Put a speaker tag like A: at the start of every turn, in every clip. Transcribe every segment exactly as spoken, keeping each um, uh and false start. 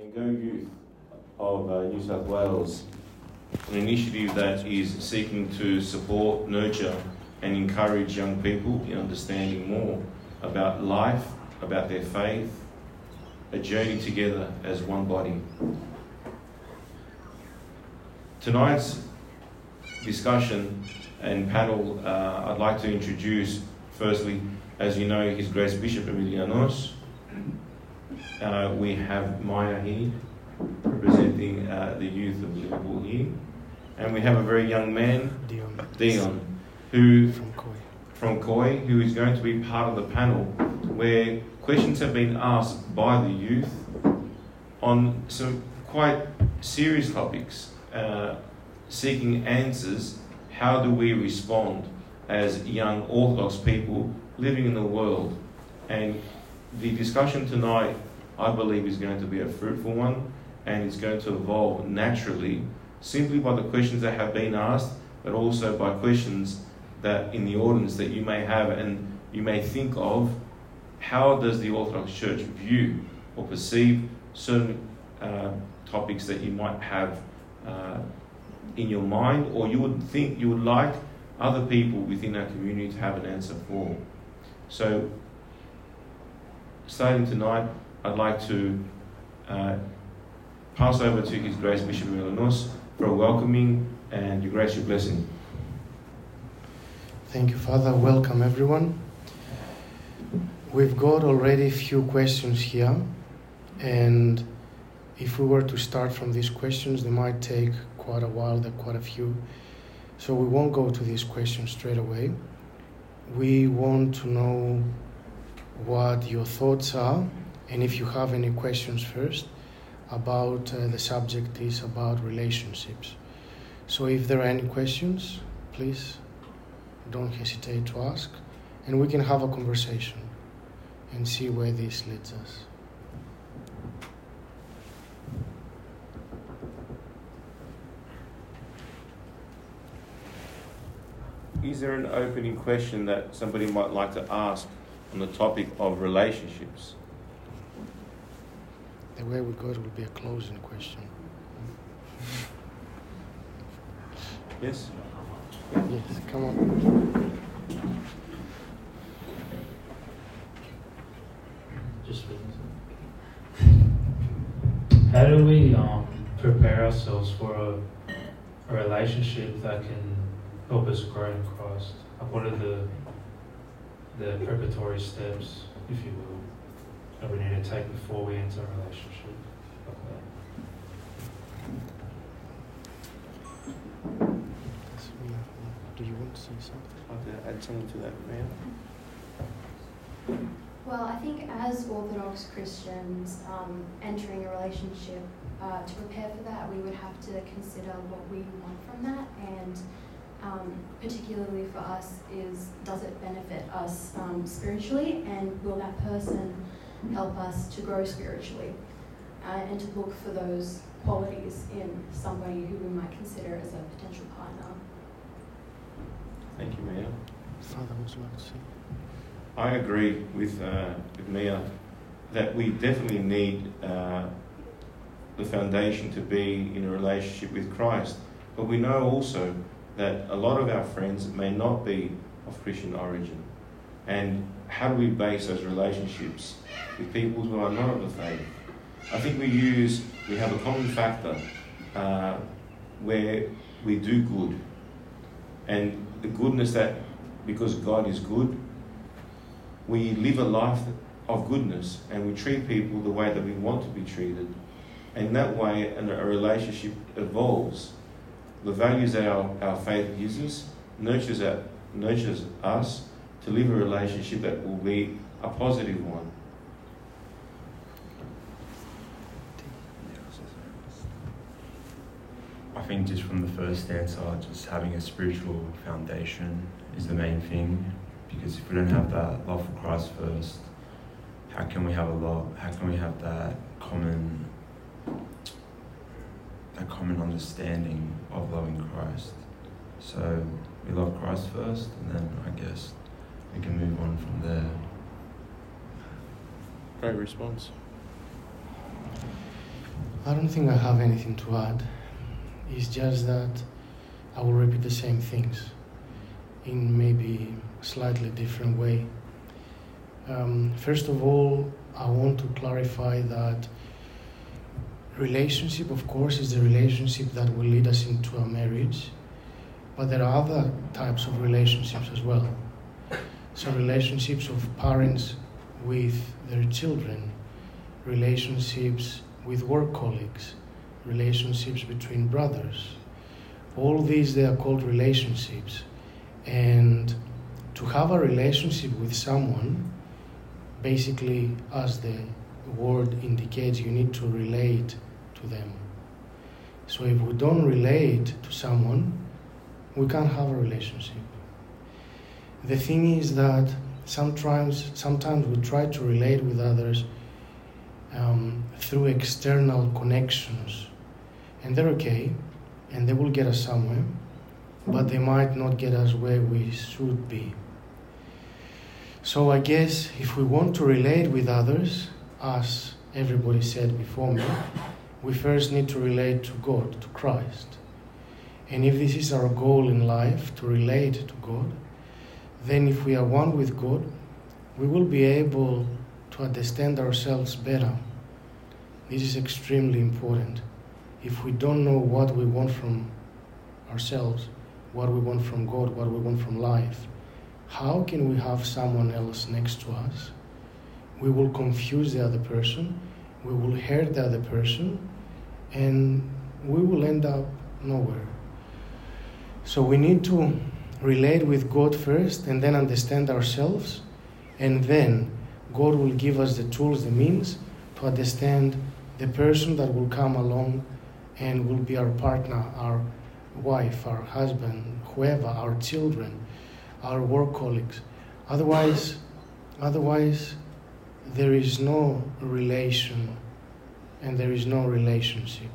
A: Go Youth of uh, New South Wales, an initiative that is seeking to support, nurture and encourage young people in understanding more about life, about their faith, a journey together as one body. Tonight's discussion and panel, uh, I'd like to introduce, firstly, as you know, His Grace Bishop Emilianos. Uh, we have Maya here, representing uh, the youth of Liverpool here. And we have a very young man, Dion, Dion who,
B: from Koi.
A: from Koi, who is going to be part of the panel where questions have been asked by the youth on some quite serious topics, uh, seeking answers. How do we respond as young Orthodox people living in the world? And the discussion tonight, I believe, is going to be a fruitful one, and it's going to evolve naturally, simply by the questions that have been asked, but also by questions that in the audience that you may have and you may think of. How does the Orthodox Church view or perceive certain uh, topics that you might have uh, in your mind, or you would think you would like other people within our community to have an answer for? So, starting tonight, I'd like to uh, pass over to His Grace Bishop Emilianos for a welcoming and your grace, your blessing.
B: Thank you, Father. Welcome, everyone. We've got already a few questions here, and if we were to start from these questions, they might take quite a while. There are quite a few. So we won't go to these questions straight away. We want to know what your thoughts are, and if you have any questions first about uh, the subject is about relationships. So if there are any questions, please don't hesitate to ask, and we can have a conversation and see where this leads us.
A: Is there an opening question that somebody might like to ask on the topic of relationships?
B: The way we go, it will be a closing question.
A: Yes?
B: Yes, come on.
C: Just how do we um, prepare ourselves for a, a relationship that can help us grow in Christ? Like, what are the the preparatory steps, if you will, that we need to take before we enter a relationship like that?
B: Do you want to say something?
A: I'd like to add something to that, ma'am.
D: Well, I think as Orthodox Christians um, entering a relationship, uh, to prepare for that, we would have to consider what we want from that, and um, particularly for us is, does it benefit us um, spiritually, and will that person help us to grow spiritually, uh, and to look for those qualities in somebody who we might consider as a potential partner.
A: Thank you, Mia.
B: Father, would you like to say?
A: I agree with, uh, with Mia that we definitely need uh, the foundation to be in a relationship with Christ. But we know also that a lot of our friends may not be of Christian origin. And how do we base those relationships with people who are not of the faith? I think we use, we have a common factor uh, where we do good. And the goodness that, because God is good, we live a life of goodness and we treat people the way that we want to be treated. And that way, and a relationship evolves. The values that our, our faith gives us nurtures, our, nurtures us to live a relationship that will be a positive one.
E: I think just from the first answer, just having a spiritual foundation is the main thing, because if we don't have that love for Christ first, how can we have a love? How can we have that common, that common understanding of loving Christ? So we love Christ first, and then I guess we can move on from there.
A: Great response.
B: I don't think I have anything to add. It's just that I will repeat the same things in maybe a slightly different way. Um, first of all, I want to clarify that relationship, of course, is the relationship that will lead us into a marriage, but there are other types of relationships as well. So relationships of parents with their children, relationships with work colleagues, relationships between brothers. All these, they are called relationships. And to have a relationship with someone, basically, as the word indicates, you need to relate to them. So if we don't relate to someone, we can't have a relationship. The thing is that sometimes, sometimes we try to relate with others um, through external connections. And they're okay, and they will get us somewhere, but they might not get us where we should be. So I guess if we want to relate with others, as everybody said before me, we first need to relate to God, to Christ. And if this is our goal in life, to relate to God, then if we are one with God, we will be able to understand ourselves better. This is extremely important. If we don't know what we want from ourselves, what we want from God, what we want from life, how can we have someone else next to us? We will confuse the other person, we will hurt the other person, and we will end up nowhere. So we need to relate with God first and then understand ourselves, and then God will give us the tools, the means to understand the person that will come along and will be our partner, our wife, our husband, whoever, our children, our work colleagues. Otherwise, otherwise, there is no relation and there is no relationship.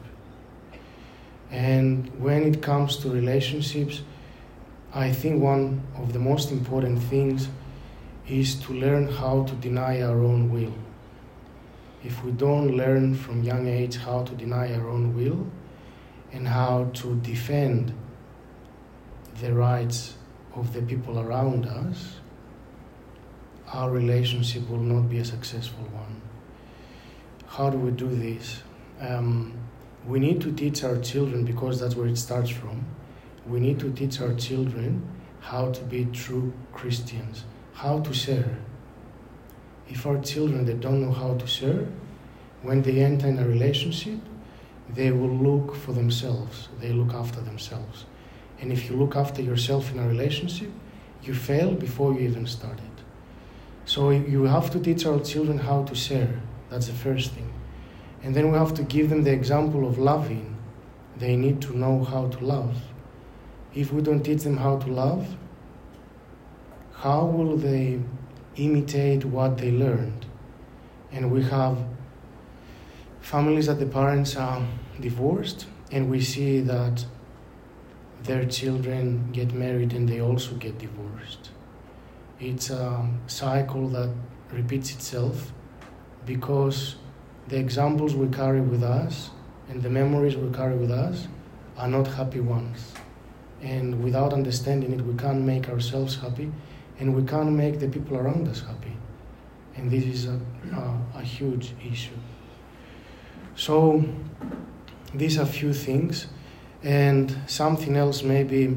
B: And when it comes to relationships, I think one of the most important things is to learn how to deny our own will. If we don't learn from young age how to deny our own will and how to defend the rights of the people around us, our relationship will not be a successful one. How do we do this? Um, we need to teach our children, because that's where it starts from. We need to teach our children how to be true Christians, how to share. If our children, they don't know how to share, when they enter in a relationship, they will look for themselves. They look after themselves. And if you look after yourself in a relationship, you fail before you even started. So you have to teach our children how to share. That's the first thing. And then we have to give them the example of loving. They need to know how to love. If we don't teach them how to love, how will they imitate what they learned? And we have families that the parents are divorced, and we see that their children get married and they also get divorced. It's a cycle that repeats itself because the examples we carry with us and the memories we carry with us are not happy ones. And without understanding it, we can't make ourselves happy, and we can't make the people around us happy. And this is a, a, a huge issue. So these are few things. And something else, maybe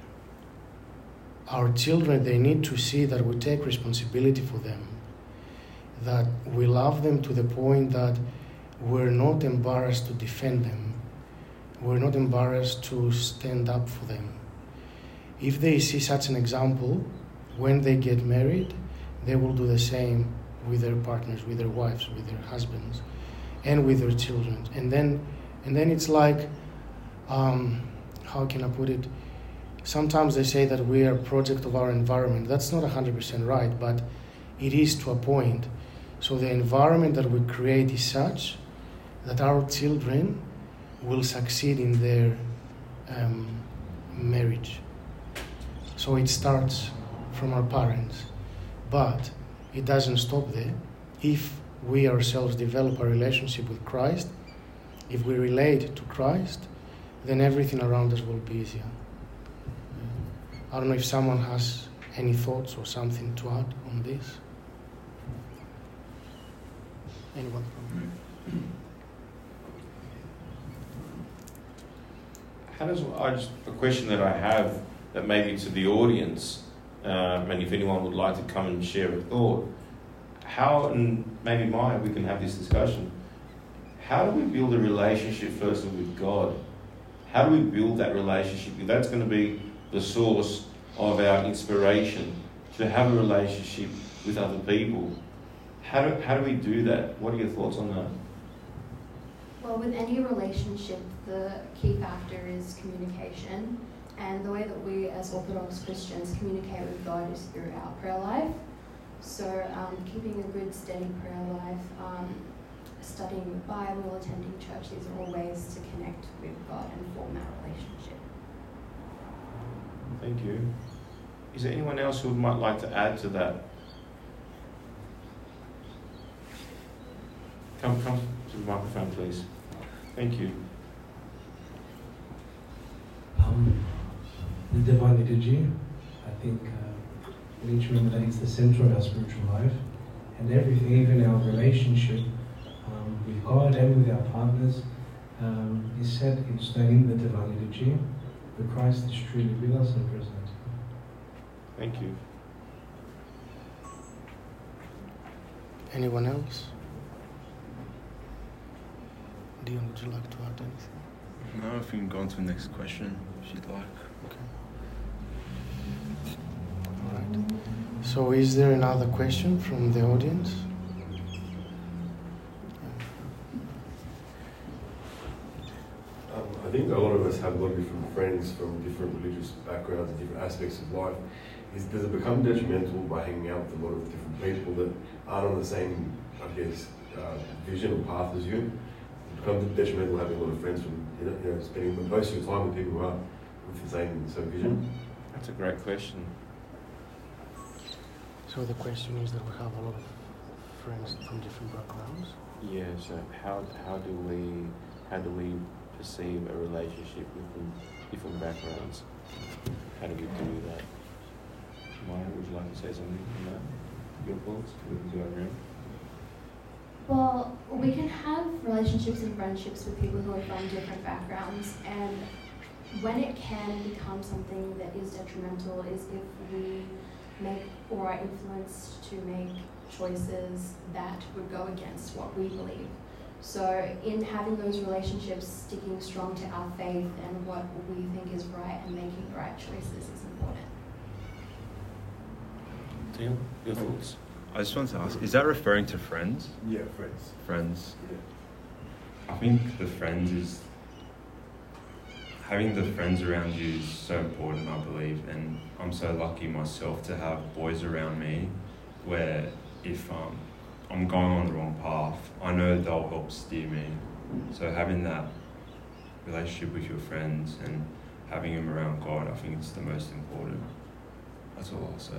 B: our children, they need to see that we take responsibility for them, that we love them to the point that we're not embarrassed to defend them. We're not embarrassed to stand up for them. If they see such an example, when they get married, they will do the same with their partners, with their wives, with their husbands, and with their children. And then, and then it's like, um, how can I put it? Sometimes they say that we are a product of our environment. That's not one hundred percent right, but it is to a point. So the environment that we create is such that our children will succeed in their um, marriage. So it starts from our parents, but it doesn't stop there. If we ourselves develop a relationship with Christ, if we relate to Christ, then everything around us will be easier. I don't know if someone has any thoughts or something to add on this. Anyone from
A: How does I just a question that I have that maybe to the audience, um, and if anyone would like to come and share a thought, how, and maybe Maya, we can have this discussion. How do we build a relationship firstly with God? How do we build that relationship? If that's going to be the source of our inspiration to have a relationship with other people, how do, how do we do that? What are your thoughts on that?
D: Well, with any relationship, the key factor is communication. And the way that we as Orthodox Christians communicate with God is through our prayer life. So um, keeping a good, steady prayer life, um, studying the Bible, attending church, these are all ways to connect with God and form that relationship.
A: Thank you. Is there anyone else who might like to add to that? Come, come to the microphone, please. Thank you.
F: Um, the Divine Liturgy, I think uh, we need to remember that it's the center of our spiritual life, and everything, even our relationship um, with God and with our partners, um, is set in stone in the Divine Liturgy, where Christ is truly with us and present.
A: Thank you.
B: anyone else? Dion, would you like to add anything?
E: No, if you can go on to the next question, if you'd like.
B: Okay. All right. So is there another question from the audience?
G: Um, I think a lot of us have a lot of different friends from different religious backgrounds and different aspects of life. Is, does it become detrimental by hanging out with a lot of different people that aren't on the same, I guess, uh, vision or path as you? It becomes detrimental having a lot of friends from, you know, you know, spending most of your time with people who are with the same, same vision?
A: That's a great question.
B: So the question is that we have a lot of friends from different backgrounds.
A: Yeah, so how, how do we how do we perceive a relationship with them, different backgrounds? How do we do that? Maya, would you like to say something on that? Your thoughts? We can go around.
D: Well, we can have relationships and friendships with people who are from different backgrounds, and when it can become something that is detrimental is if we make or are influenced to make choices that would go against what we believe. So in having those relationships, sticking strong to our faith and what we think is right and making the right choices is important.
A: Teal, your thoughts?
E: I just want to ask, is that referring to friends?
G: Yeah, friends.
E: Friends.
G: Yeah.
E: I think the friends is, having the friends around you is so important, I believe, and I'm so lucky myself to have boys around me where if um, I'm going on the wrong path, I know they'll help steer me. So having that relationship with your friends and having them around God, I think it's the most important. That's all I'll say.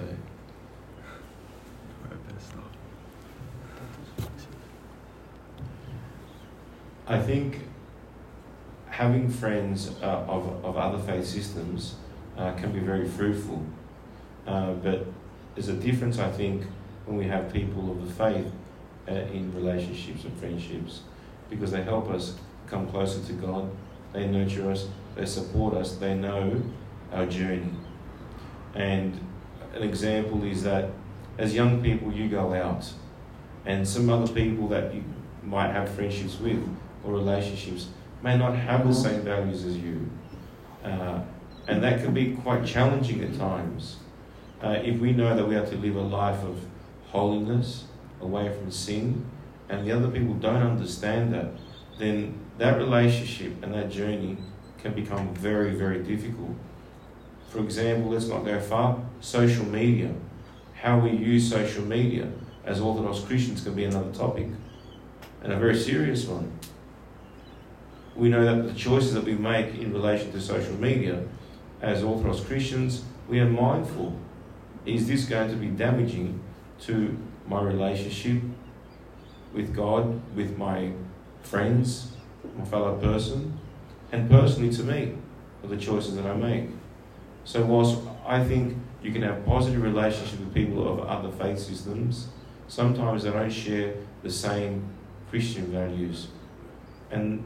A: I think having friends uh, of, of other faith systems uh, can be very fruitful. Uh, but there's a difference, I think, when we have people of the faith uh, in relationships and friendships, because they help us come closer to God, they nurture us, they support us, they know our journey. And an example is that as young people you go out, and some other people that you might have friendships with or relationships may not have the same values as you. Uh, and that can be quite challenging at times. Uh, if we know that we have to live a life of holiness, away from sin, and the other people don't understand that, then that relationship and that journey can become very, very difficult. For example, let's not go far, social media. How we use social media as Orthodox Christians can be another topic, and a very serious one. We know that the choices that we make in relation to social media as Orthodox Christians, we are mindful. Is this going to be damaging to my relationship with God, with my friends, my fellow person, and personally to me, for the choices that I make. So whilst I think you can have positive relationships with people of other faith systems, sometimes they don't share the same Christian values. And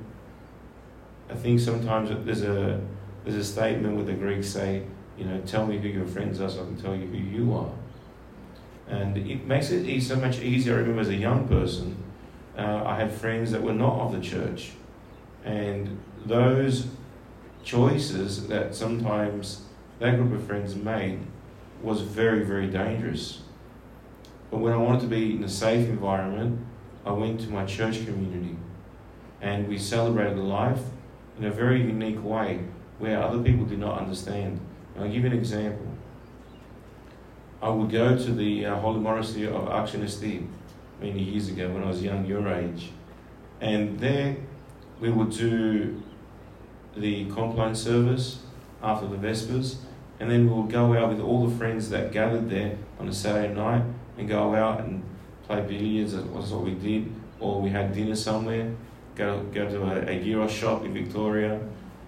A: I think sometimes there's a there's a statement where the Greeks say, you know, tell me who your friends are so I can tell you who you are. And it makes it so much easier. I remember as a young person, uh, I had friends that were not of the church. And those choices that sometimes that group of friends made was very, very dangerous. But when I wanted to be in a safe environment, I went to my church community. And we celebrated life in a very unique way where other people did not understand. I'll give you an example. I would go to the uh, Holy Monastery of Akshonasti many years ago when I was young, your age. And there we would do the Compline service after the Vespers, and then we would go out with all the friends that gathered there on a Saturday night and go out and play billiards. That was what we did. Or we had dinner somewhere, go, go to a, a gyros shop in Victoria.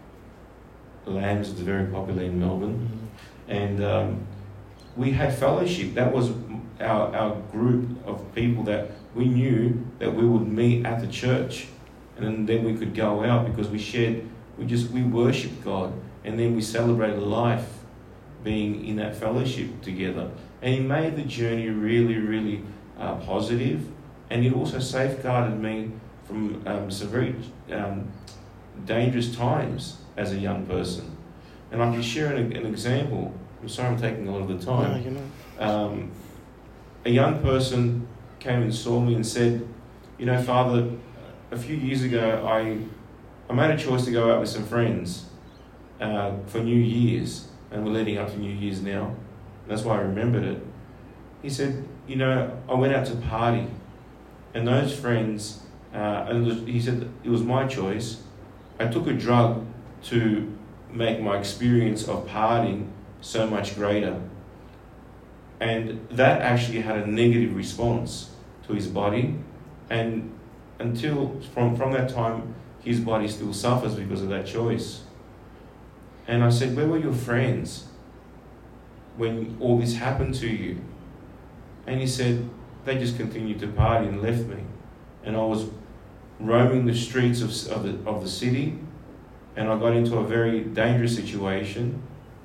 A: Lambs is very popular in Melbourne. And um, we had fellowship. That was our, our group of people that we knew that we would meet at the church. And then, then we could go out because we shared, we just, we worshipped God. And then we celebrated life being in that fellowship together. And it made the journey really, really uh, positive. And it also safeguarded me from um, some very um, dangerous times as a young person. And I can share an, an example. I'm sorry I'm taking a lot of the time.
B: No, you know.
A: Um, a young person came and saw me and said, you know, Father, a few years ago I I made a choice to go out with some friends uh, for New Year's, and we're leading up to New Year's now. That's why I remembered it. He said, you know, I went out to party, and those friends, uh, and it was, he said it was my choice. I took a drug to make my experience of partying so much greater. And that actually had a negative response to his body. And until, from, from that time, his body still suffers because of that choice. And I said, where were your friends when all this happened to you? And he said, they just continued to party and left me. And I was roaming the streets of, of, the, of the city, and I got into a very dangerous situation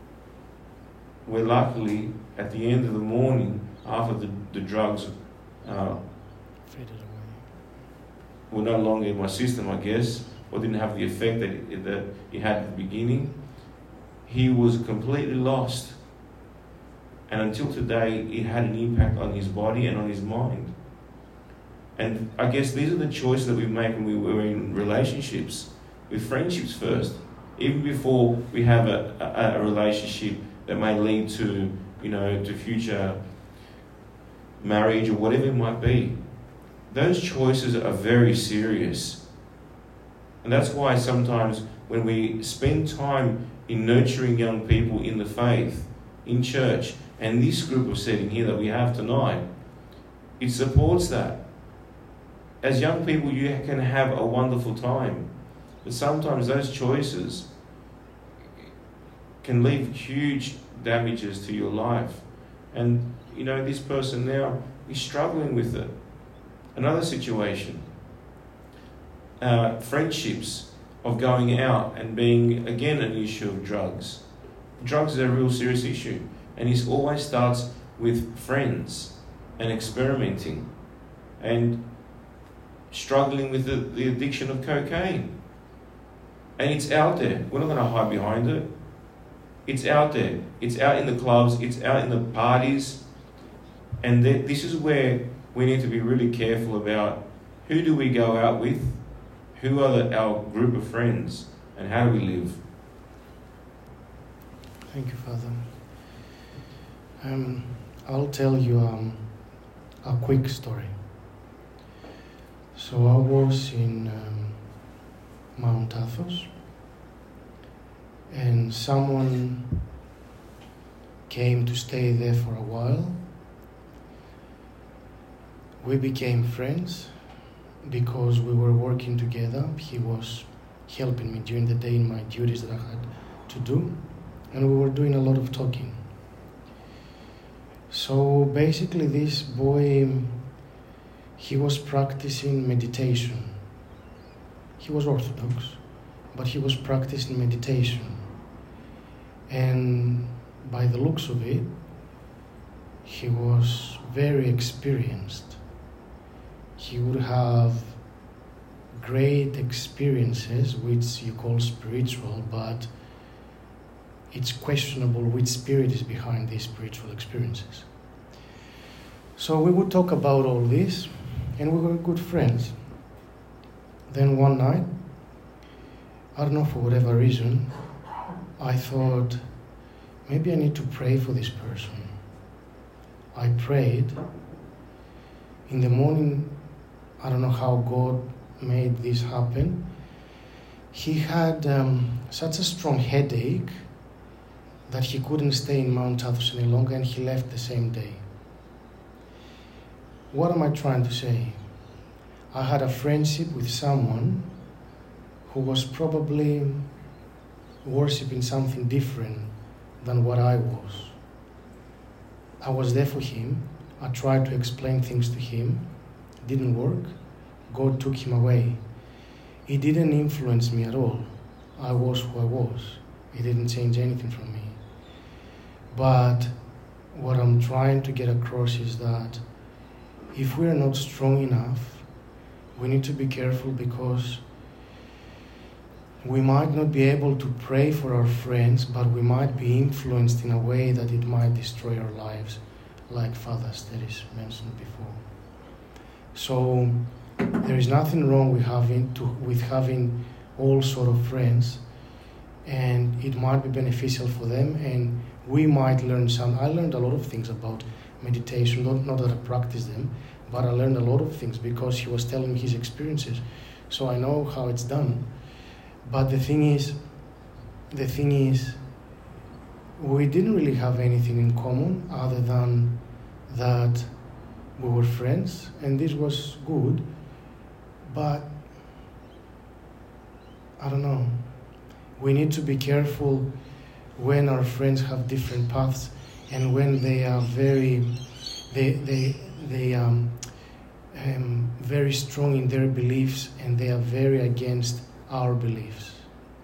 A: where luckily at the end of the morning, after the, the drugs uh,
B: Faded away.
A: were no longer in my system, I guess, or didn't have the effect that it, that it had at the beginning, he was completely lost. And until today, it had an impact on his body and on his mind. And I guess these are the choices that we make when we were in relationships, with friendships first, even before we have a, a, a relationship that may lead to, you know, to future marriage or whatever it might be. Those choices are very serious. And that's why sometimes when we spend time in nurturing young people in the faith, in church, and this group of setting here that we have tonight, it supports that. As young people, you can have a wonderful time. But sometimes those choices can leave huge damages to your life. And, you know, this person now is struggling with it. Another situation, uh, friendships of going out and being, again, an issue of drugs. Drugs is a real serious issue. And it always starts with friends and experimenting and struggling with the, the addiction of cocaine. And it's out there. We're not going to hide behind it. It's out there. It's out in the clubs. It's out in the parties. And th- this is where we need to be really careful about who do we go out with, who are the, our group of friends, and how do we live.
B: Thank you, Father. Um, I'll tell you um, a quick story. So I was in um, Mount Athos, and someone came to stay there for a while. We became friends, because we were working together. He was helping me during the day in my duties that I had to do, and we were doing a lot of talking. So basically this boy, he was practicing meditation. He was Orthodox, but he was practicing meditation. And by the looks of it, he was very experienced. He would have great experiences, which you call spiritual, but it's questionable which spirit is behind these spiritual experiences. So we would talk about all this, and we were good friends. Then one night, I don't know, for whatever reason, I thought, maybe I need to pray for this person. I prayed. In the morning, I don't know how God made this happen. He had um, such a strong headache that he couldn't stay in Mount Athos any longer, and he left the same day. What am I trying to say? I had a friendship with someone who was probably worshipping something different than what I was. I was there for him. I tried to explain things to him. It didn't work. God took him away. It didn't influence me at all. I was who I was. It didn't change anything from me. But what I'm trying to get across is that if we're not strong enough, we need to be careful, because we might not be able to pray for our friends, but we might be influenced in a way that it might destroy our lives, like Father Asteris mentioned before. So there is nothing wrong with having to, with having all sort of friends, and it might be beneficial for them, and we might learn some. I learned a lot of things about meditation, not, not that I practice them, but I learned a lot of things because he was telling me his experiences. So I know how it's done. But the thing is, the thing is, we didn't really have anything in common other than that we were friends, and this was good. But I don't know. We need to be careful when our friends have different paths, and when they are very, they they they um, um very strong in their beliefs, and they are very against our beliefs.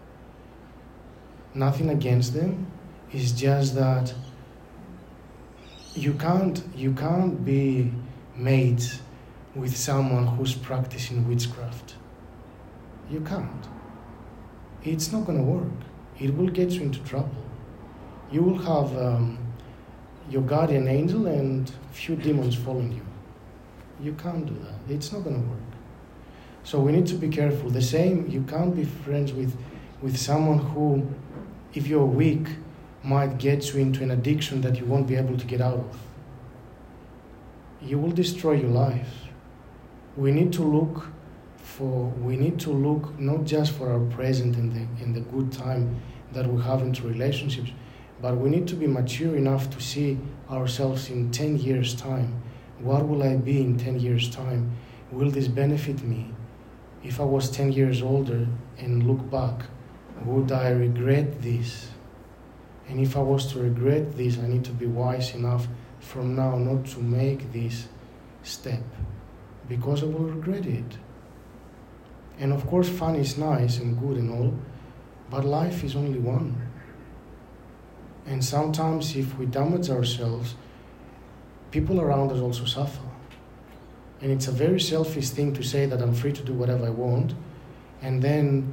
B: Nothing against them. It's just that you can't you can't be mates with someone who's practicing witchcraft. You can't. It's not going to work. It will get you into trouble. You will have um, your guardian angel and a few demons following you. You can't do that. It's not going to work. So we need to be careful. The same, you can't be friends with, with someone who, if you're weak, might get you into an addiction that you won't be able to get out of. You will destroy your life. We need to look for, we need to look not just for our present and the, and the good time that we have into relationships, but we need to be mature enough to see ourselves in ten years' time. What will I be in ten years' time? Will this benefit me? If I was ten years older and look back, would I regret this? And if I was to regret this, I need to be wise enough from now not to make this step, because I will regret it. And of course, fun is nice and good and all, but life is only one. And sometimes if we damage ourselves, people around us also suffer. And it's a very selfish thing to say that I'm free to do whatever I want, and then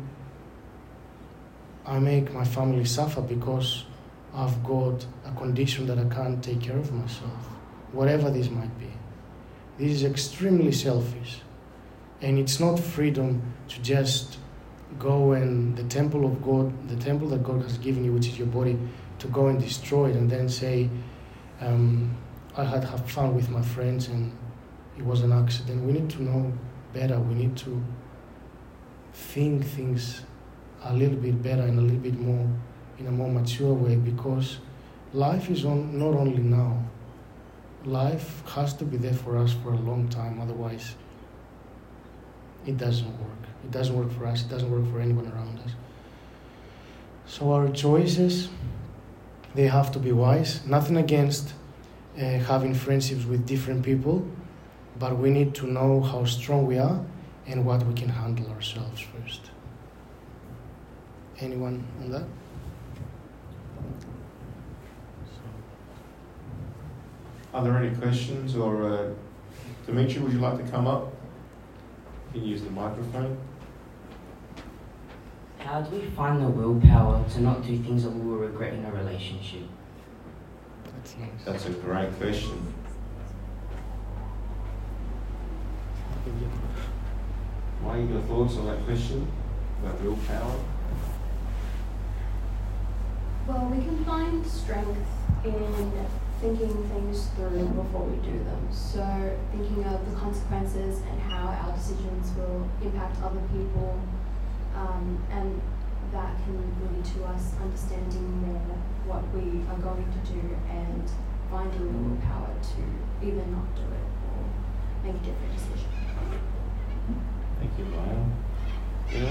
B: I make my family suffer because I've got a condition that I can't take care of myself, whatever this might be. This is extremely selfish. And it's not freedom to just go and the temple of God, the temple that God has given you, which is your body, to go and destroy it and then say, um, I had have fun with my friends and it was an accident. We need to know better. We need to think things a little bit better and a little bit more, in a more mature way, because life is on, not only now. Life has to be there for us for a long time, otherwise it doesn't work. It doesn't work for us. It doesn't work for anyone around us. So our choices, they have to be wise. Nothing against uh, having friendships with different people, but we need to know how strong we are and what we can handle ourselves first. Anyone on that?
A: Are there any questions? Or uh, Dimitri, would you like to come up? You can use the microphone.
H: How do we find the willpower to not do things that we will regret in a relationship?
B: That's nice.
A: That's a great question. What are your thoughts on that question about willpower?
D: Well, we can find strength in thinking things through before we do them. So thinking of the consequences and how our decisions will impact other people, um, and that can lead to us understanding more what we are going to do and finding the willpower to either not do it or make a different decision.
A: Thank you, Maya. Yeah.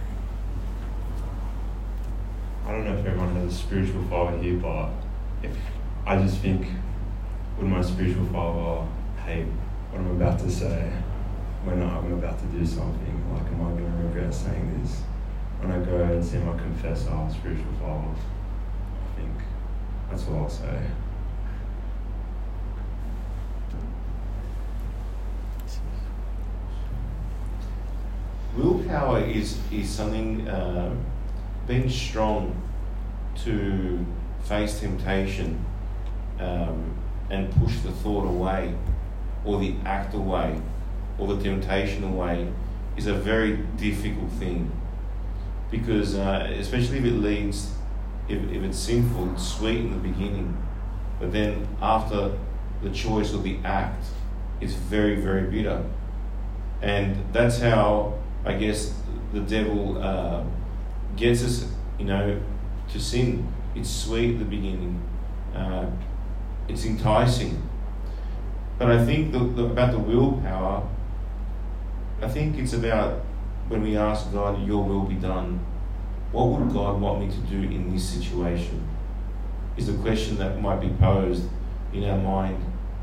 E: I don't know if everyone has a spiritual father here, but if I just think, would my spiritual father hate what I'm about to say when I'm about to do something? Like, am I going to regret saying this when I go and see my confessor, spiritual father? I think that's what I'll say.
A: Willpower is, is something, uh, being strong to face temptation um, and push the thought away or the act away or the temptation away is a very difficult thing, because uh, especially if it leads, if, if it's sinful, it's sweet in the beginning, but then after the choice or the act, it's very, very bitter. And that's how, I guess, the devil uh, gets us, you know, to sin. It's sweet at the beginning. Uh, it's enticing. But I think the, the, about the willpower, I think it's about when we ask God, your will be done. What would God want me to do in this situation? Is the question that might be posed in our mind.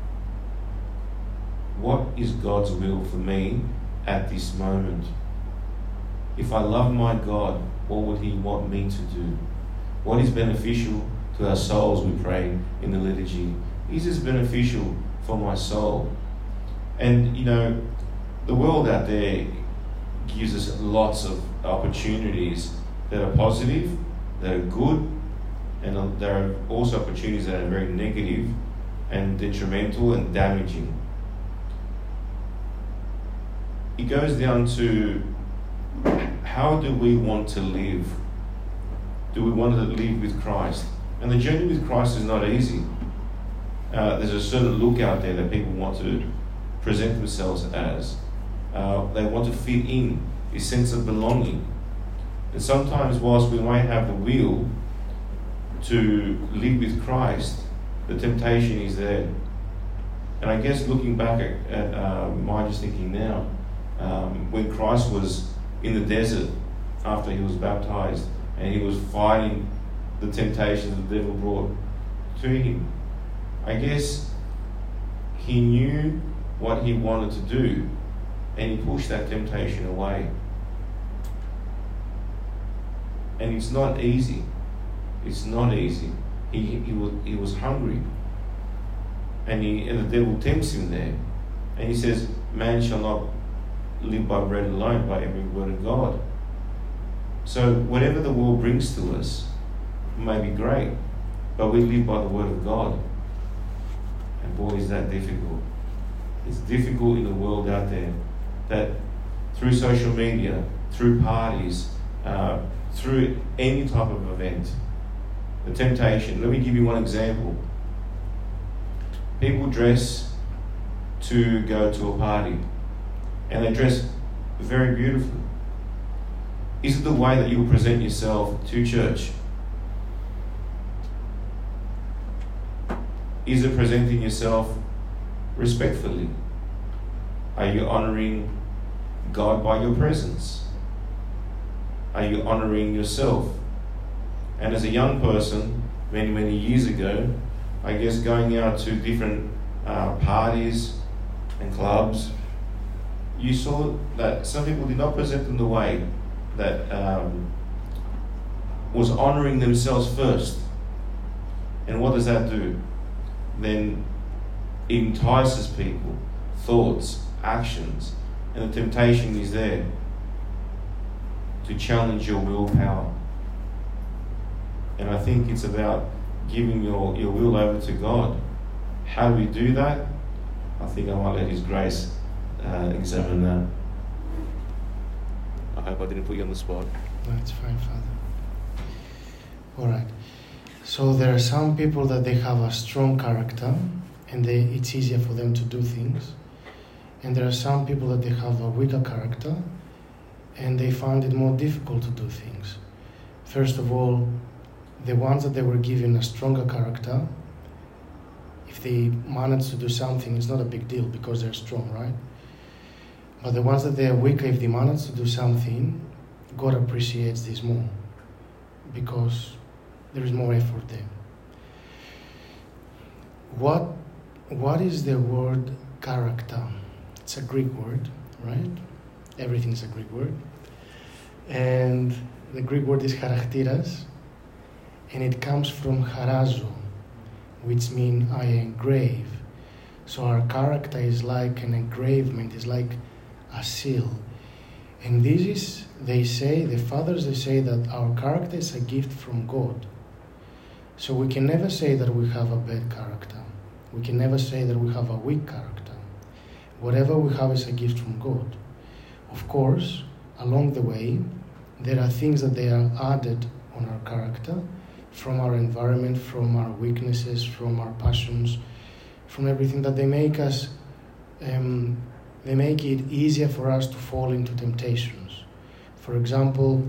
A: What is God's will for me at this moment? If I love my God, what would He want me to do? What is beneficial to our souls, we pray in the liturgy? Is this beneficial for my soul? And, you know, the world out there gives us lots of opportunities that are positive, that are good, and there are also opportunities that are very negative and detrimental and damaging. It goes down to, how do we want to live? Do we want to live with Christ? And the journey with Christ is not easy. Uh, there's a certain look out there that people want to present themselves as. Uh, they want to fit in, a sense of belonging. And sometimes, whilst we might have the will to live with Christ, the temptation is there. And I guess looking back at, at uh, my just thinking now, um, when Christ was in the desert after he was baptized and he was fighting the temptations the devil brought to him, I guess he knew what he wanted to do and he pushed that temptation away. And it's not easy. It's not easy. He, he, was, he was hungry. And, he, and the devil tempts him there. And he says, man shall not live by bread alone, by every word of God. So whatever the world brings to us may be great, but we live by the word of God. And boy, is that difficult. It's difficult in the world out there that through social media, through parties, uh, through any type of event, the temptation. Let me give you one example. People dress to go to a party, and they dress very beautifully. Is it the way that you will present yourself to church? Is it presenting yourself respectfully? Are you honouring God by your presence? Are you honouring yourself? And as a young person, many, many years ago, I guess going out to different uh, parties and clubs, you saw that some people did not present in the way that um, was honouring themselves first. And what does that do? Then it entices people, thoughts, actions, and the temptation is there to challenge your willpower. And I think it's about giving your, your will over to God. How do we do that? I think I might let His grace uh, examine that. I hope I didn't put you on the spot.
B: No, it's fine, Father. All right. So there are some people that they have a strong character and they, it's easier for them to do things. And there are some people that they have a weaker character and they find it more difficult to do things. First of all, the ones that they were given a stronger character, if they manage to do something, it's not a big deal because they're strong, right? But the ones that they are weaker, if they manage to do something, God appreciates this more because there is more effort there. What, what is the word character? It's a Greek word, right? Everything is a Greek word. And the Greek word is charakteras, and it comes from charazo, which means I engrave. So our character is like an engravement, is like a seal. And this is, they say, the fathers, they say that our character is a gift from God. So we can never say that we have a bad character. We can never say that we have a weak character. Whatever we have is a gift from God. Of course, along the way, there are things that they are added on our character from our environment, from our weaknesses, from our passions, from everything that they make us, um, they make it easier for us to fall into temptations. For example,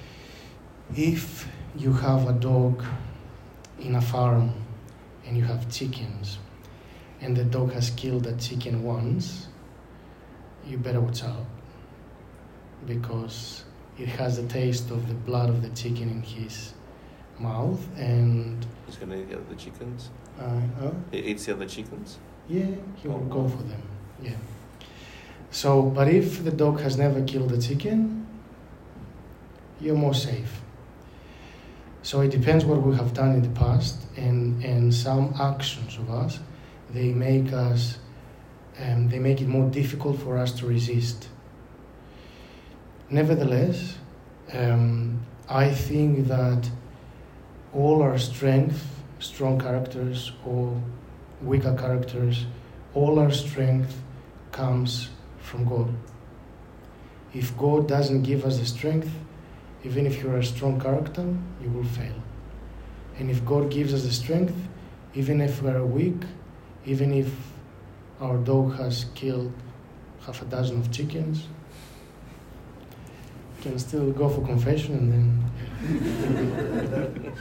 B: if you have a dog in a farm and you have chickens and the dog has killed a chicken once, you better watch out because it has the taste of the blood of the chicken in his mouth and...
A: He's going to eat the other chickens?
B: Uh, huh?
A: He eats the other chickens?
B: Yeah, he will go for them, yeah. So, but if the dog has never killed a chicken, you're more safe. So it depends what we have done in the past, and, and some actions of us, they make us, um, they make it more difficult for us to resist. Nevertheless, um, I think that all our strength, strong characters or weaker characters, all our strength comes from God. If God doesn't give us the strength, even if you're a strong character, you will fail. And if God gives us the strength, even if we're weak, even if our dog has killed half a dozen of chickens, we can still go for confession and then...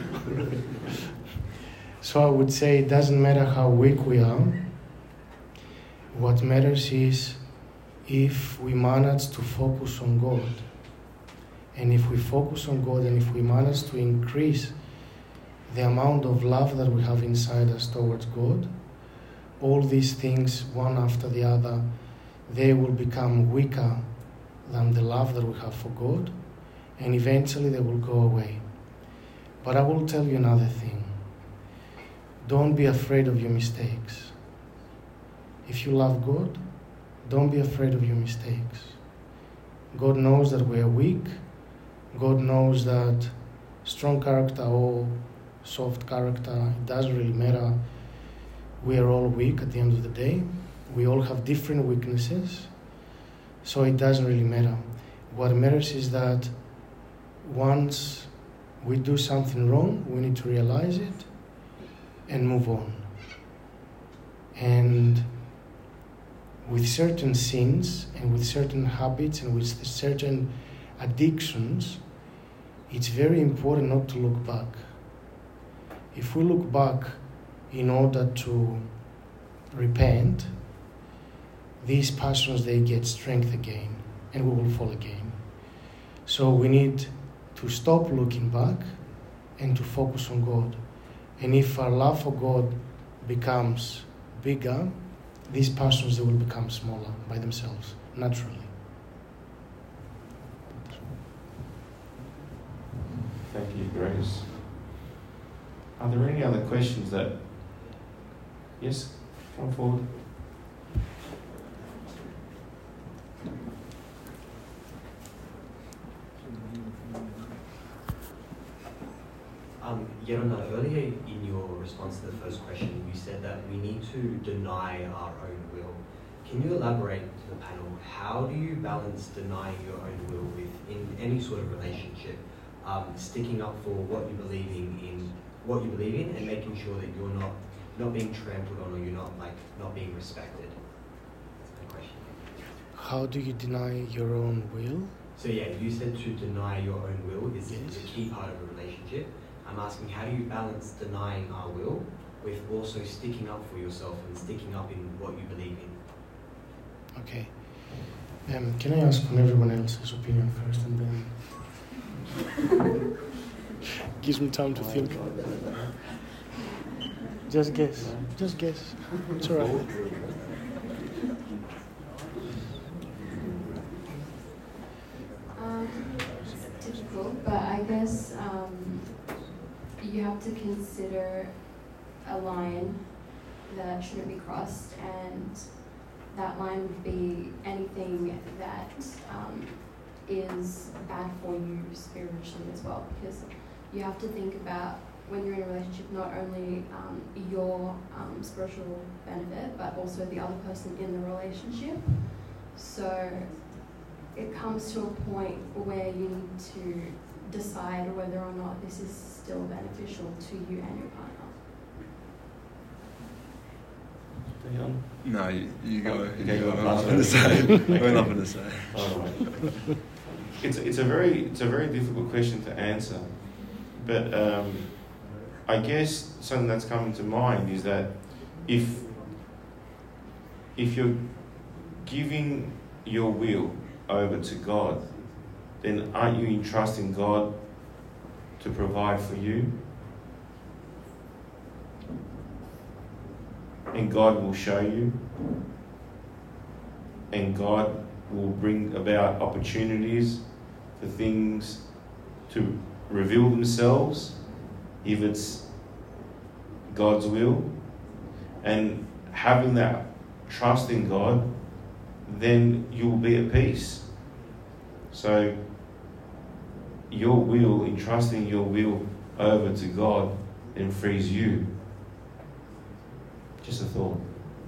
B: So I would say it doesn't matter how weak we are. What matters is if we manage to focus on God. And if we focus on God and if we manage to increase the amount of love that we have inside us towards God, all these things, one after the other, they will become weaker than the love that we have for God, and eventually they will go away. But I will tell you another thing. Don't be afraid of your mistakes. If you love God, don't be afraid of your mistakes. God knows that we are weak. God knows that strong character or soft character, it doesn't really matter. We are all weak at the end of the day. We all have different weaknesses, so it doesn't really matter. What matters is that once we do something wrong, we need to realize it and move on. And with certain sins and with certain habits and with certain addictions, it's very important not to look back. If we look back in order to repent, these passions, they get strength again. and we will fall again. So we need to stop looking back and to focus on God. And if our love for God becomes bigger, these passions, they will become smaller by themselves, naturally.
A: Thank you, Grace. Are there any other questions that... Yes, come forward.
I: Um, Yerona, earlier in your response to the first question, you said that we need to deny our own will. Can you elaborate to the panel, how do you balance denying your own will with, in any sort of relationship, um, sticking up for what you believe in, in what you believe in, and making sure that you're not not being trampled on, or you're not like not being respected? That's my question.
B: How do you deny your own will?
I: So yeah, you said to deny your own will is,
B: Yes.
I: is a key part of a relationship. I'm asking, how do you balance denying our will with also sticking up for yourself and sticking up in what you believe in?
B: Okay. Um, can I ask on everyone else's opinion first, and then gives me time to think. Just guess. Just guess. It's alright.
D: Um, it's difficult, but I guess um, you have to consider a line that shouldn't be crossed, and that line would be anything that um, is bad for you spiritually as well, because you have to think about, when you're in a relationship, not only um, your um, spiritual benefit, but also the other person in the relationship. So it comes to a point where you need to decide whether or not this is still beneficial to you and your partner.
A: Dion?
E: No, you, you go.
A: Okay,
E: You
A: go
E: go.
A: on.
E: We're nothing to say. We're nothing to say.
A: All right. It's it's a very it's a very difficult question to answer, but um, I guess something that's coming to mind is that if if you're giving your will over to God, then aren't you entrusting God to provide for you? And God will show you, and God will bring about opportunities for things to reveal themselves if it's God's will. And having that trust in God, then you will be at peace. So your will, entrusting your will over to God, then frees you. Just a thought.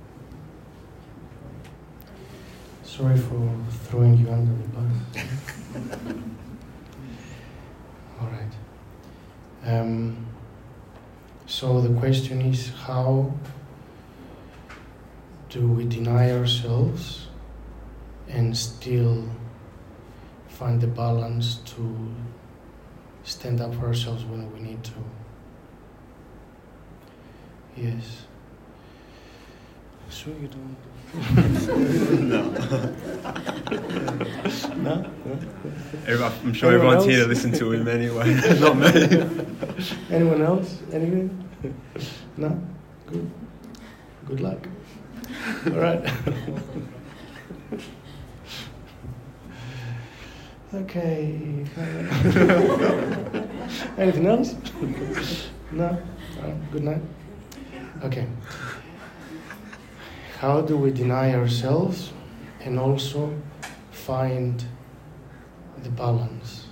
B: Sorry for throwing you under the bus. All right. Um, so the question is, how do we deny ourselves and still find the balance to stand up for ourselves when we need to? Yes. Sure you don't.
E: No.
B: No? No?
E: Everyone, I'm sure
B: Anyone
E: everyone's
B: else?
E: here to listen to him anyway, not me.
B: Anyone else? Anything? No? Good. Good luck. All right. Okay. Anything else? No? All right. Good night. Okay. How do we deny ourselves and also find the balance?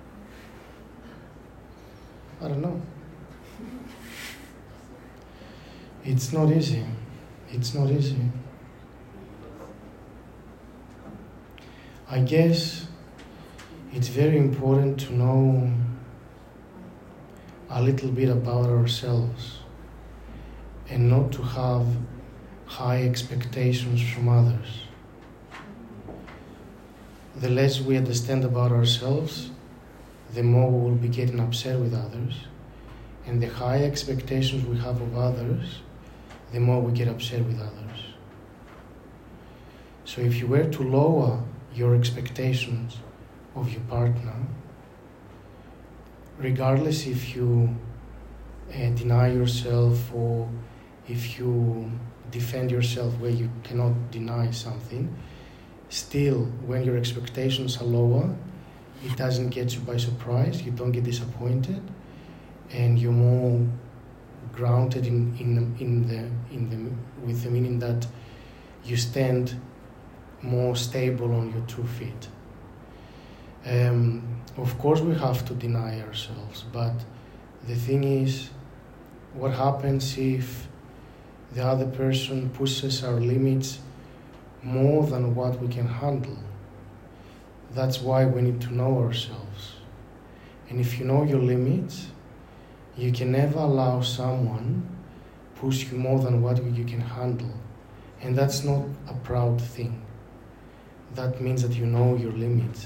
B: I don't know. It's not easy. It's not easy. I guess it's very important to know a little bit about ourselves and not to have high expectations from others. The less we understand about ourselves, the more we will be getting upset with others. And the high expectations we have of others, the more we get upset with others. So if you were to lower your expectations of your partner, regardless if you uh, deny yourself or if you defend yourself where you cannot deny something, still, when your expectations are lower, it doesn't get you by surprise, you don't get disappointed, and you're more grounded in, in, in the, in the, with the meaning that you stand more stable on your two feet. Um, of course we have to deny ourselves, but the thing is, what happens if the other person pushes our limits more than what we can handle? That's why we need to know ourselves. And if you know your limits, you can never allow someone push you more than what you can handle. And that's not a proud thing. That means that you know your limits.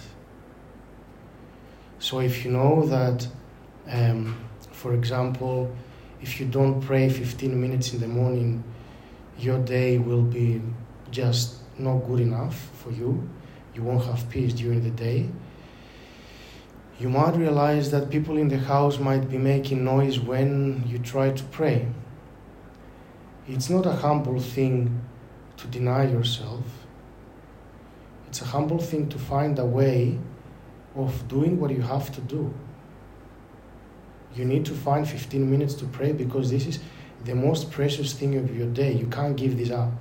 B: So if you know that, um, for example, if you don't pray fifteen minutes in the morning, your day will be just not good enough for you. You won't have peace during the day. You might realize that people in the house might be making noise when you try to pray. It's not a humble thing to deny yourself. It's a humble thing to find a way of doing what you have to do. You need to find fifteen minutes to pray because this is the most precious thing of your day. You can't give this up.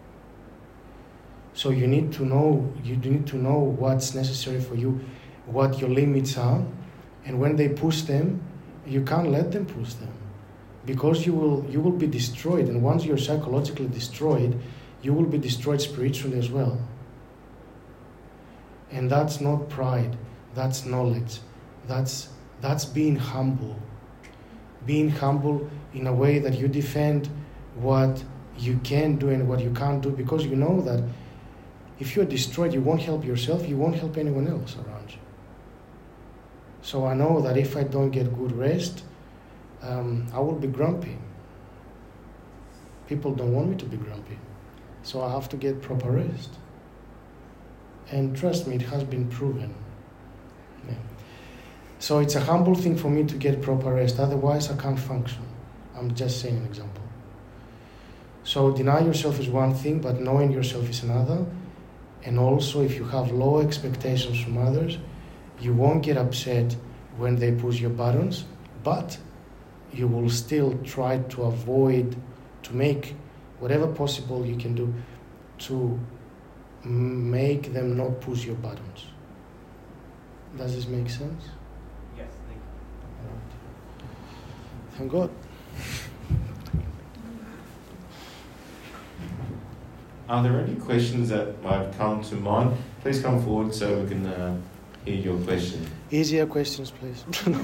B: So you need to know, you need to know what's necessary for you, what your limits are, and when they push them, you can't let them push them, because you will you will be destroyed, and once you're psychologically destroyed, you will be destroyed spiritually as well. And that's not pride, that's knowledge, that's that's being humble. Being humble in a way that you defend what you can do and what you can't do, because you know that if you're destroyed, you won't help yourself, you won't help anyone else around you. So I know that if I don't get good rest, um, I will be grumpy. People don't want me to be grumpy. So I have to get proper rest. And trust me, it has been proven. Yeah. So it's a humble thing for me to get proper rest, otherwise I can't function. I'm just saying an example. So deny yourself is one thing, but knowing yourself is another. And also, if you have low expectations from others, you won't get upset when they push your buttons, but you will still try to avoid, to make whatever possible you can do to make them not push your buttons. Does this make sense?
I: Yes, thank you.
B: Thank God.
A: Are there any questions that might come to mind? Please come forward so we can uh, hear your question.
B: Easier questions, please.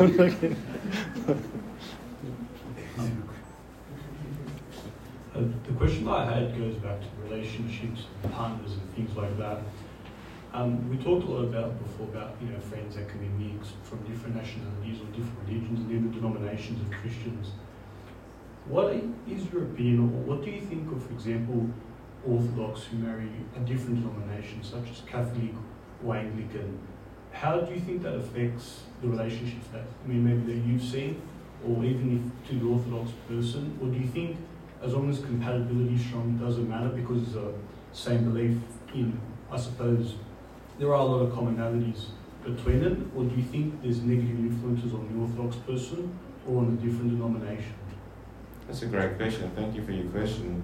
J: Uh, the question I had goes back to relationships, partners, and things like that. Um, we talked a lot about before about you know friends that can be mixed from different nationalities or different religions and even denominations of Christians. What is your opinion, or what do you think of, for example, Orthodox who marry a different denomination, such as Catholic or Anglican? How do you think that affects the relationships that I mean maybe that you've seen, or even if to the Orthodox person? Or do you think as long as compatibility is strong, it doesn't matter because it's the same belief in, I suppose, there are a lot of commonalities between them? Or do you think there's negative influences on the Orthodox person or on a different denomination?
A: That's a great question. Thank you for your question.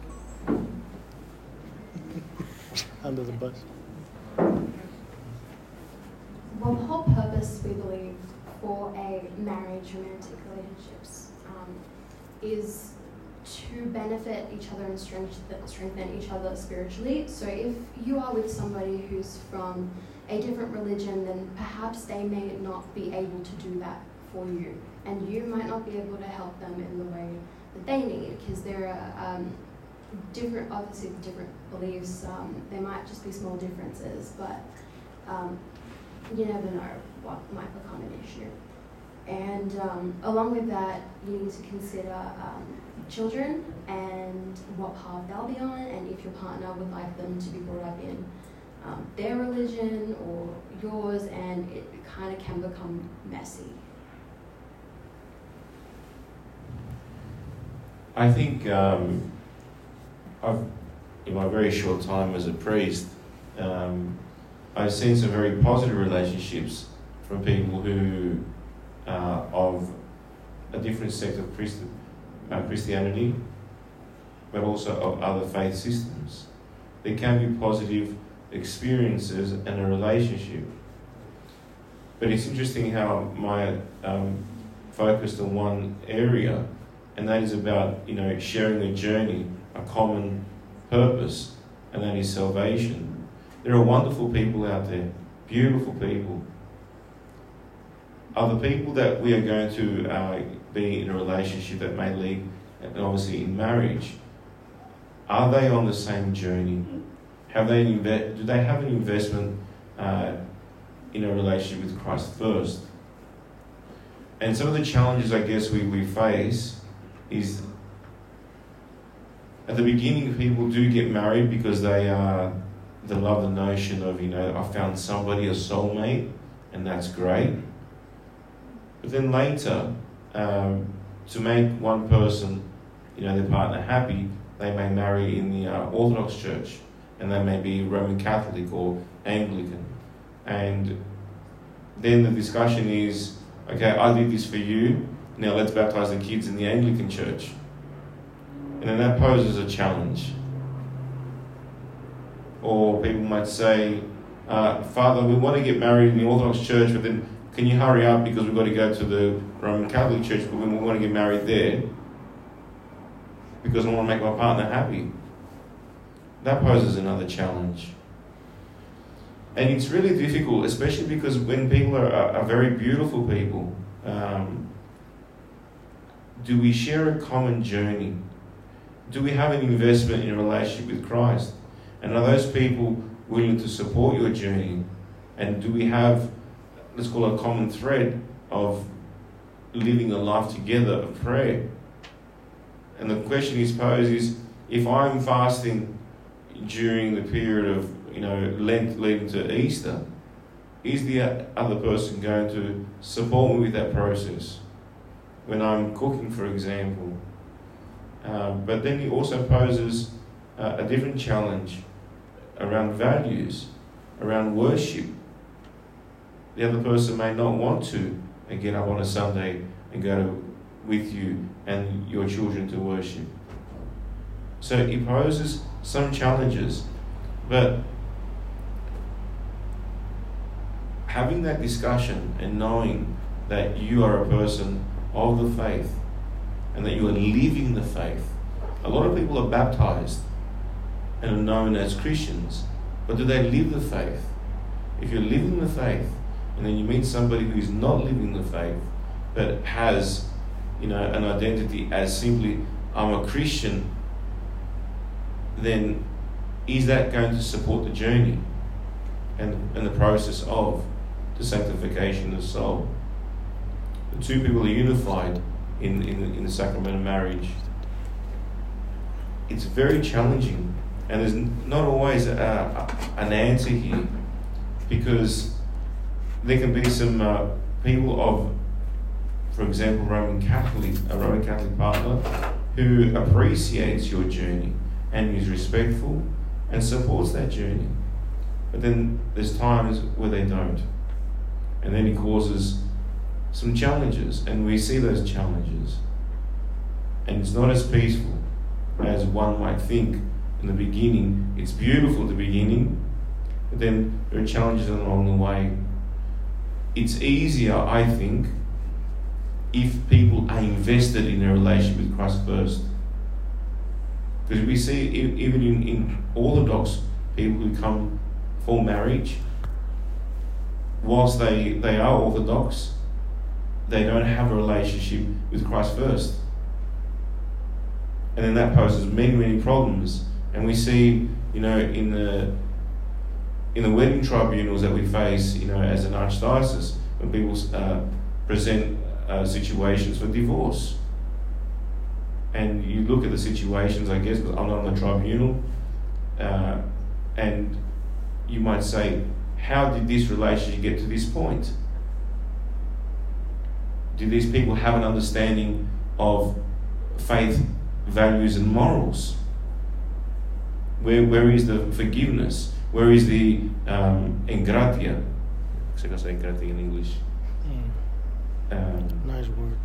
B: Under the bus.
D: Well, the whole purpose, we believe, for a marriage, romantic relationships, um, is to benefit each other and strengthen, strengthen each other spiritually. So if you are with somebody who's from a different religion, then perhaps they may not be able to do that for you. And you might not be able to help them in the way that they need, because there are um, different, obviously different beliefs. Um, there might just be small differences, but um, you never know what might become an issue. And um, along with that, you need to consider um, children and what path they'll be on, and if your partner would like them to be brought up in um, their religion or yours, and it kind of can become messy.
A: I think um, I've, in my very short time as a priest, um, I've seen some very positive relationships from people who are of a different sect of Christ, uh, Christianity, but also of other faith systems. There can be positive experiences and a relationship. But it's interesting how my um, focused on one area, and that is about, you know, sharing a journey, a common purpose, and that is salvation. There are wonderful people out there, beautiful people. Are the people that we are going to uh, be in a relationship that may lead, and obviously in marriage, are they on the same journey? Have they inve- do they have an investment uh, in a relationship with Christ first? And some of the challenges I guess we, we face is at the beginning people do get married because they are they love the notion of, you know, I found somebody, a soulmate, and that's great. But then later, um, to make one person, you know, their partner happy, they may marry in the uh, Orthodox Church, and they may be Roman Catholic or Anglican. And then the discussion is, okay, I did this for you, now let's baptize the kids in the Anglican Church. And then that poses a challenge. Or people might say, uh, Father, we want to get married in the Orthodox Church, but then can you hurry up because we've got to go to the Roman Catholic Church, but we want to get married there because I want to make my partner happy. That poses another challenge. And it's really difficult, especially because when people are, are, are very beautiful people, um, do we share a common journey? Do we have an investment in a relationship with Christ? And are those people willing to support your journey? And do we have, let's call it a common thread of living a life together of prayer? And the question is posed is, if I'm fasting during the period of, you know, Lent leading to Easter, is the other person going to support me with that process? When I'm cooking, for example. Um, but then it also poses uh, a different challenge around values, around worship. The other person may not want to get up on a Sunday and go to, with you and your children to worship. So it poses some challenges, but having that discussion and knowing that you are a person of the faith and that you are living the faith. A lot of people are baptized and are known as Christians, but do they live the faith? If you're living the faith and then you meet somebody who is not living the faith but has, you know, an identity as simply, I'm a Christian, then is that going to support the journey and, and the process of the sanctification of the soul? The two people are unified in, in, in the sacrament of marriage. It's very challenging, and there's not always a, a, an answer here, because there can be some uh, people of, for example, Roman Catholic, a Roman Catholic partner who appreciates your journey and is respectful and supports that journey. But then there's times where they don't. And then it causes some challenges, and we see those challenges. And it's not as peaceful as one might think in the beginning. It's beautiful at the beginning, but then there are challenges along the way. It's easier, I think, if people are invested in a relationship with Christ first. Because we see even in, in Orthodox people who come for marriage, whilst they, they are Orthodox, they don't have a relationship with Christ first. And then that poses many, many problems. And we see, you know, in the in the wedding tribunals that we face, you know, as an archdiocese, when people uh, present uh, situations for divorce. And you look at the situations, I guess, I'm not on the tribunal, uh, and you might say, how did this relationship get to this point? Do these people have an understanding of faith, values and morals? Where, where is the forgiveness? Where is the um, engratia? I can say engratia in English. Um,
B: nice word.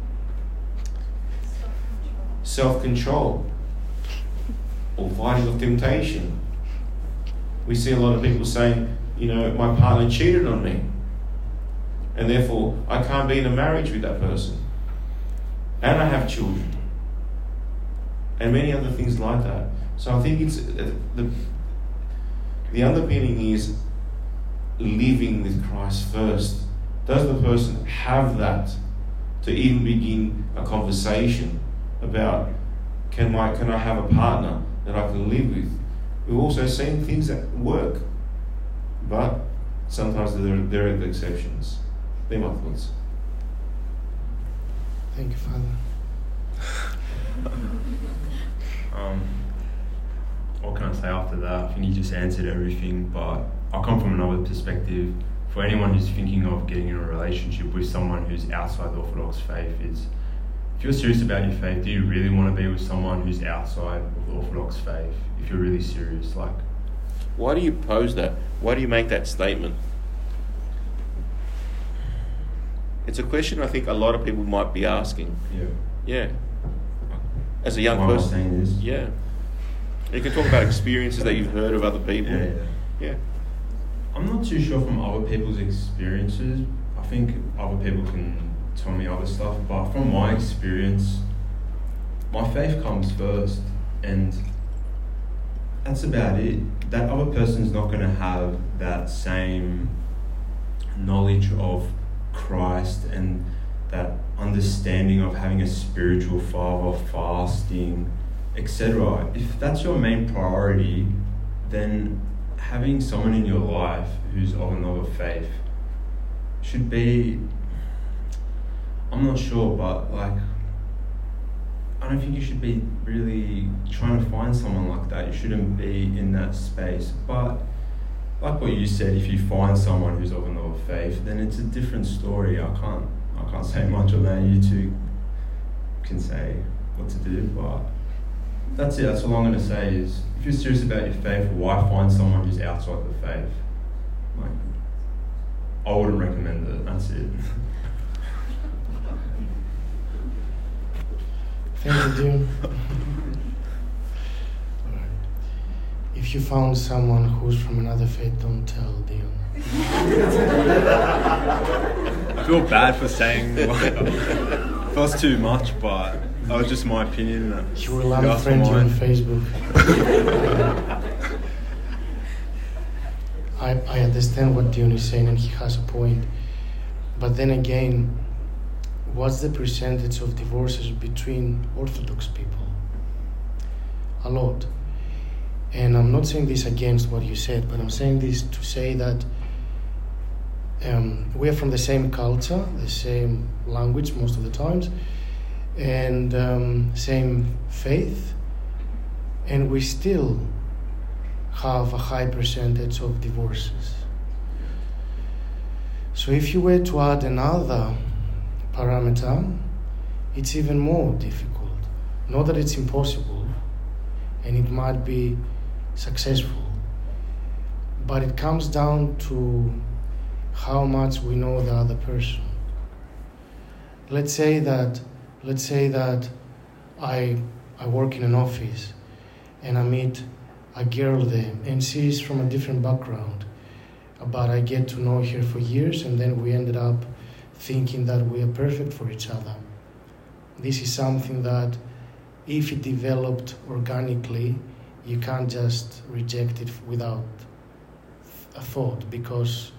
A: Self-control. Or fighting of temptation. We see a lot of people saying, you know, my partner cheated on me, and therefore I can't be in a marriage with that person. And I have children. And many other things like that. So I think it's uh, the the underpinning is living with Christ first. Does the person have that to even begin a conversation about can my can I have a partner that I can live with? We've also seen things that work, but sometimes there, there are the exceptions. They're my thoughts.
B: Thank you, Father.
E: Um, what can I say after that? I think you just answered everything, but I'll come from another perspective. For anyone who's thinking of getting in a relationship with someone who's outside the Orthodox faith, is if you're serious about your faith, do you really want to be with someone who's outside of the Orthodox faith? If you're really serious, like,
A: why do you pose that? Why do you make that statement? It's a question I think a lot of people might be asking.
E: Yeah.
A: Yeah. As a young
E: Why am I
A: person.
E: saying this?
A: Yeah. You can talk about experiences that you've heard of other people.
E: Yeah.
A: Yeah.
E: I'm not too sure from other people's experiences. I think other people can tell me other stuff, but from my experience, my faith comes first, and that's about it. That other person's not going to have that same knowledge of Christ and that understanding of having a spiritual father, fasting, et cetera. If that's your main priority, then having someone in your life who's of another faith should be, I'm not sure, but like, I don't think you should be really trying to find someone like that. You shouldn't be in that space. But like what you said, if you find someone who's of another faith, then it's a different story. I can't I can't say much on that. You two can say what to do, but that's it. That's all I'm going to say is, if you're serious about your faith, why find someone who's outside the faith? Like, I wouldn't recommend it. That's it.
B: Thank you, Dion. If you found someone who's from another faith, don't tell Dion.
E: I feel bad for saying like, it was too much, but that was just my opinion.
B: You will unfriend you on Facebook. I, I understand what Dion is saying, and he has a point. But then again, what's the percentage of divorces between Orthodox people? A lot. And I'm not saying this against what you said, but I'm saying this to say that um, we are from the same culture, the same language most of the times, and um, same faith, and we still have a high percentage of divorces. So if you were to add another parameter, it's even more difficult. Not that it's impossible, and it might be successful, but it comes down to how much we know the other person. Let's say that let's say that I I work in an office and I meet a girl there, and she's from a different background, but I get to know her for years, and then we ended up thinking that we are perfect for each other. This is something that, if it developed organically, you can't just reject it without a thought, because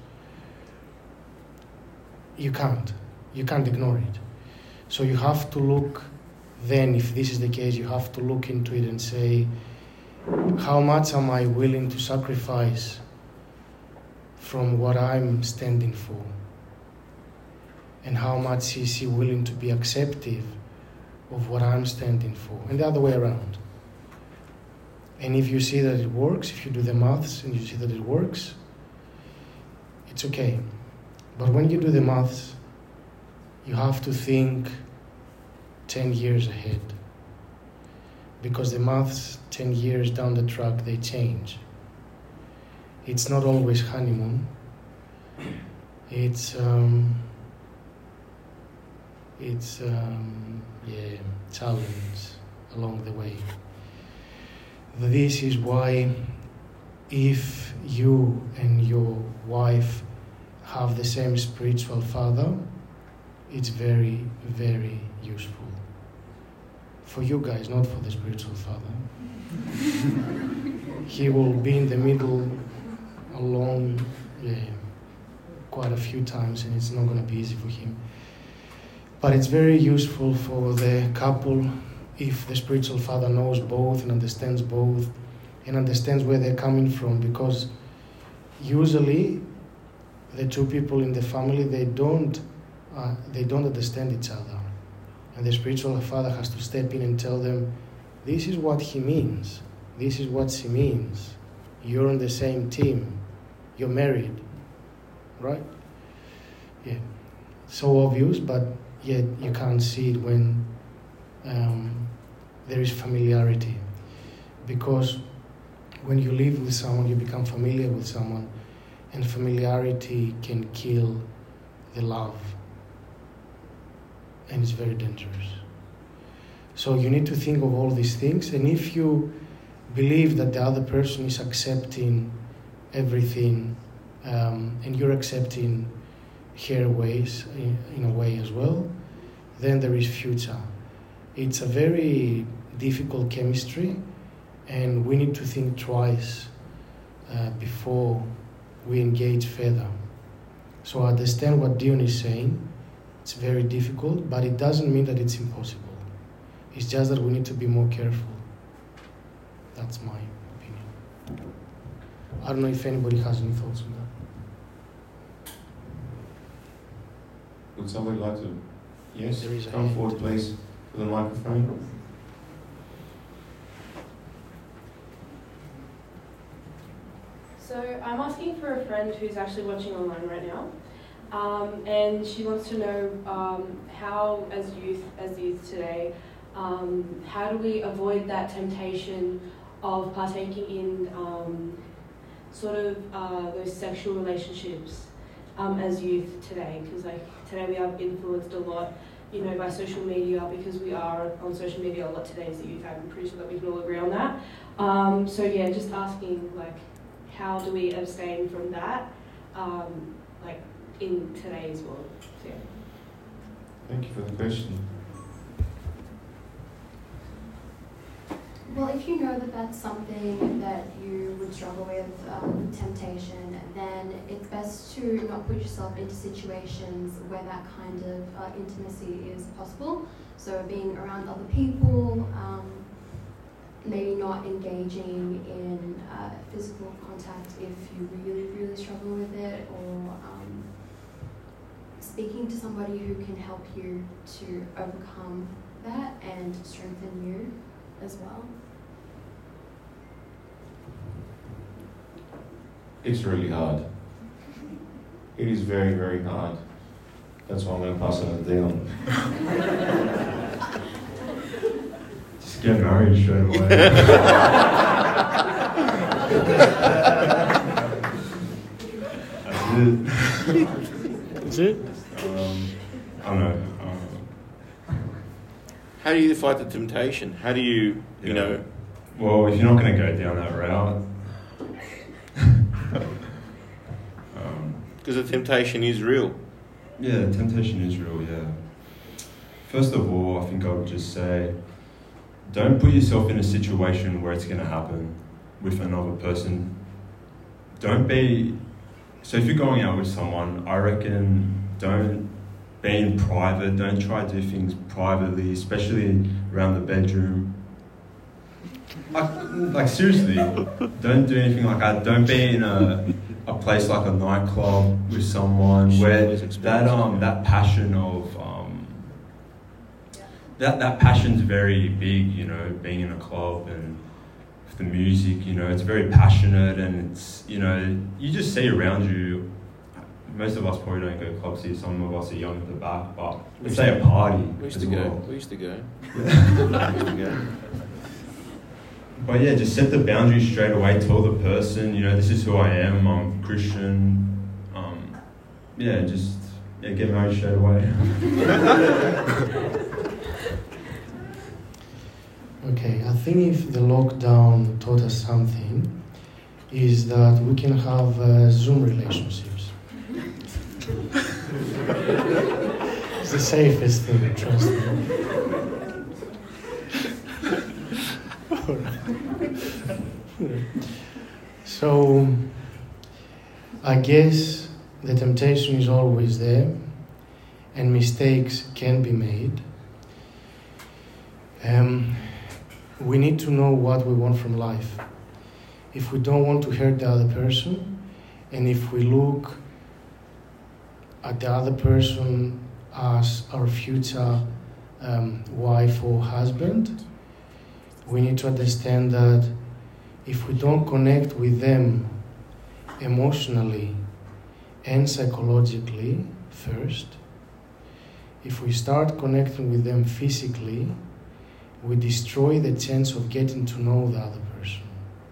B: you can't. You can't ignore it. So you have to look, then, if this is the case, you have to look into it and say, how much am I willing to sacrifice from what I'm standing for? And how much is he willing to be acceptive of what I'm standing for? And the other way around. And if you see that it works, if you do the maths and you see that it works, it's okay. But when you do the maths, you have to think ten years ahead. Because the maths ten years down the track, they change. It's not always honeymoon. It's, um, it's um, yeah, challenge along the way. This is why if you and your wife have the same spiritual father, it's very, very useful. For you guys, not for the spiritual father. He will be in the middle alone, yeah, quite a few times, and it's not going to be easy for him. But it's very useful for the couple if the spiritual father knows both and understands both and understands where they're coming from, because usually the two people in the family, they don't uh, they don't understand each other, and the spiritual father has to step in and tell them, this is what he means, this is what she means, you're on the same team, you're married, right? Yeah, so obvious, but yet you can't see it when um, there is familiarity, because when you live with someone, you become familiar with someone, and familiarity can kill the love, and it's very dangerous. So you need to think of all these things, and if you believe that the other person is accepting everything, um, and you're accepting her ways in, in a way as well, then there is future. It's a very difficult chemistry, and we need to think twice uh, before we engage further. So I understand what Dion is saying. It's very difficult, but it doesn't mean that it's impossible. It's just that we need to be more careful. That's my opinion. I don't know if anybody has any thoughts on that.
A: Would somebody like to? Yes,
B: There is a
A: come
B: hand.
A: forward, please, for the microphone.
K: So I'm asking for a friend who's actually watching online right now, um, and she wants to know um, how, as youth, as youth today, um, how do we avoid that temptation of partaking in um, sort of uh, those sexual relationships um, as youth today? Because like today we are influenced a lot, you know, by social media, because we are on social media a lot today as a youth. I'm pretty sure that we can all agree on that. Um, so yeah, just asking like, how do we abstain from that, um, like in today's world? So, yeah.
A: Thank you for the question.
D: Well, if you know that that's something that you would struggle with, um, temptation, then it's best to not put yourself into situations where that kind of uh, intimacy is possible. So being around other people, um, maybe not engaging in uh, physical contact if you really, really struggle with it, or um, speaking to somebody who can help you to overcome that and strengthen you as well.
A: It's really hard. It is very, very hard. That's why I'm going to pass it down.
E: Just get married straight away. That's it.
B: That's it?
E: Um, I don't know. Um,
A: How do you fight the temptation? How do you, you
E: Yeah.
A: know...
E: Well, if you're not going to go down that route,
A: Because the temptation is real.
E: yeah, temptation is real, yeah. First of all, I think I would just say, don't put yourself in a situation where it's going to happen with another person. Don't be... So if you're going out with someone, I reckon don't be in private. Don't try to do things privately, especially around the bedroom. Like, like seriously, don't do anything like that. Don't be in a... a place like a nightclub with someone where that um that passion of um that that passion's very big, you know, being in a club and the music, you know, it's very passionate, and it's, you know, you just see around you most of us probably don't go clubs here. Some of us are young at the back, but we say a party.
A: We used
E: as
A: to go.
E: well.
A: We used to go. we used to go.
E: But yeah, just set the boundaries straight away. Tell the person, you know, this is who I am. I'm Christian. Um, yeah, just yeah, get married straight away.
B: Okay, I think if the lockdown taught us something, is that we can have uh, Zoom relationships. It's the safest thing, trust me. So, I guess the temptation is always there, and mistakes can be made. Um, we need to know what we want from life. If we don't want to hurt the other person, and if we look at the other person as our future um, wife or husband, we need to understand that if we don't connect with them emotionally and psychologically first, if we start connecting with them physically, we destroy the chance of getting to know the other person.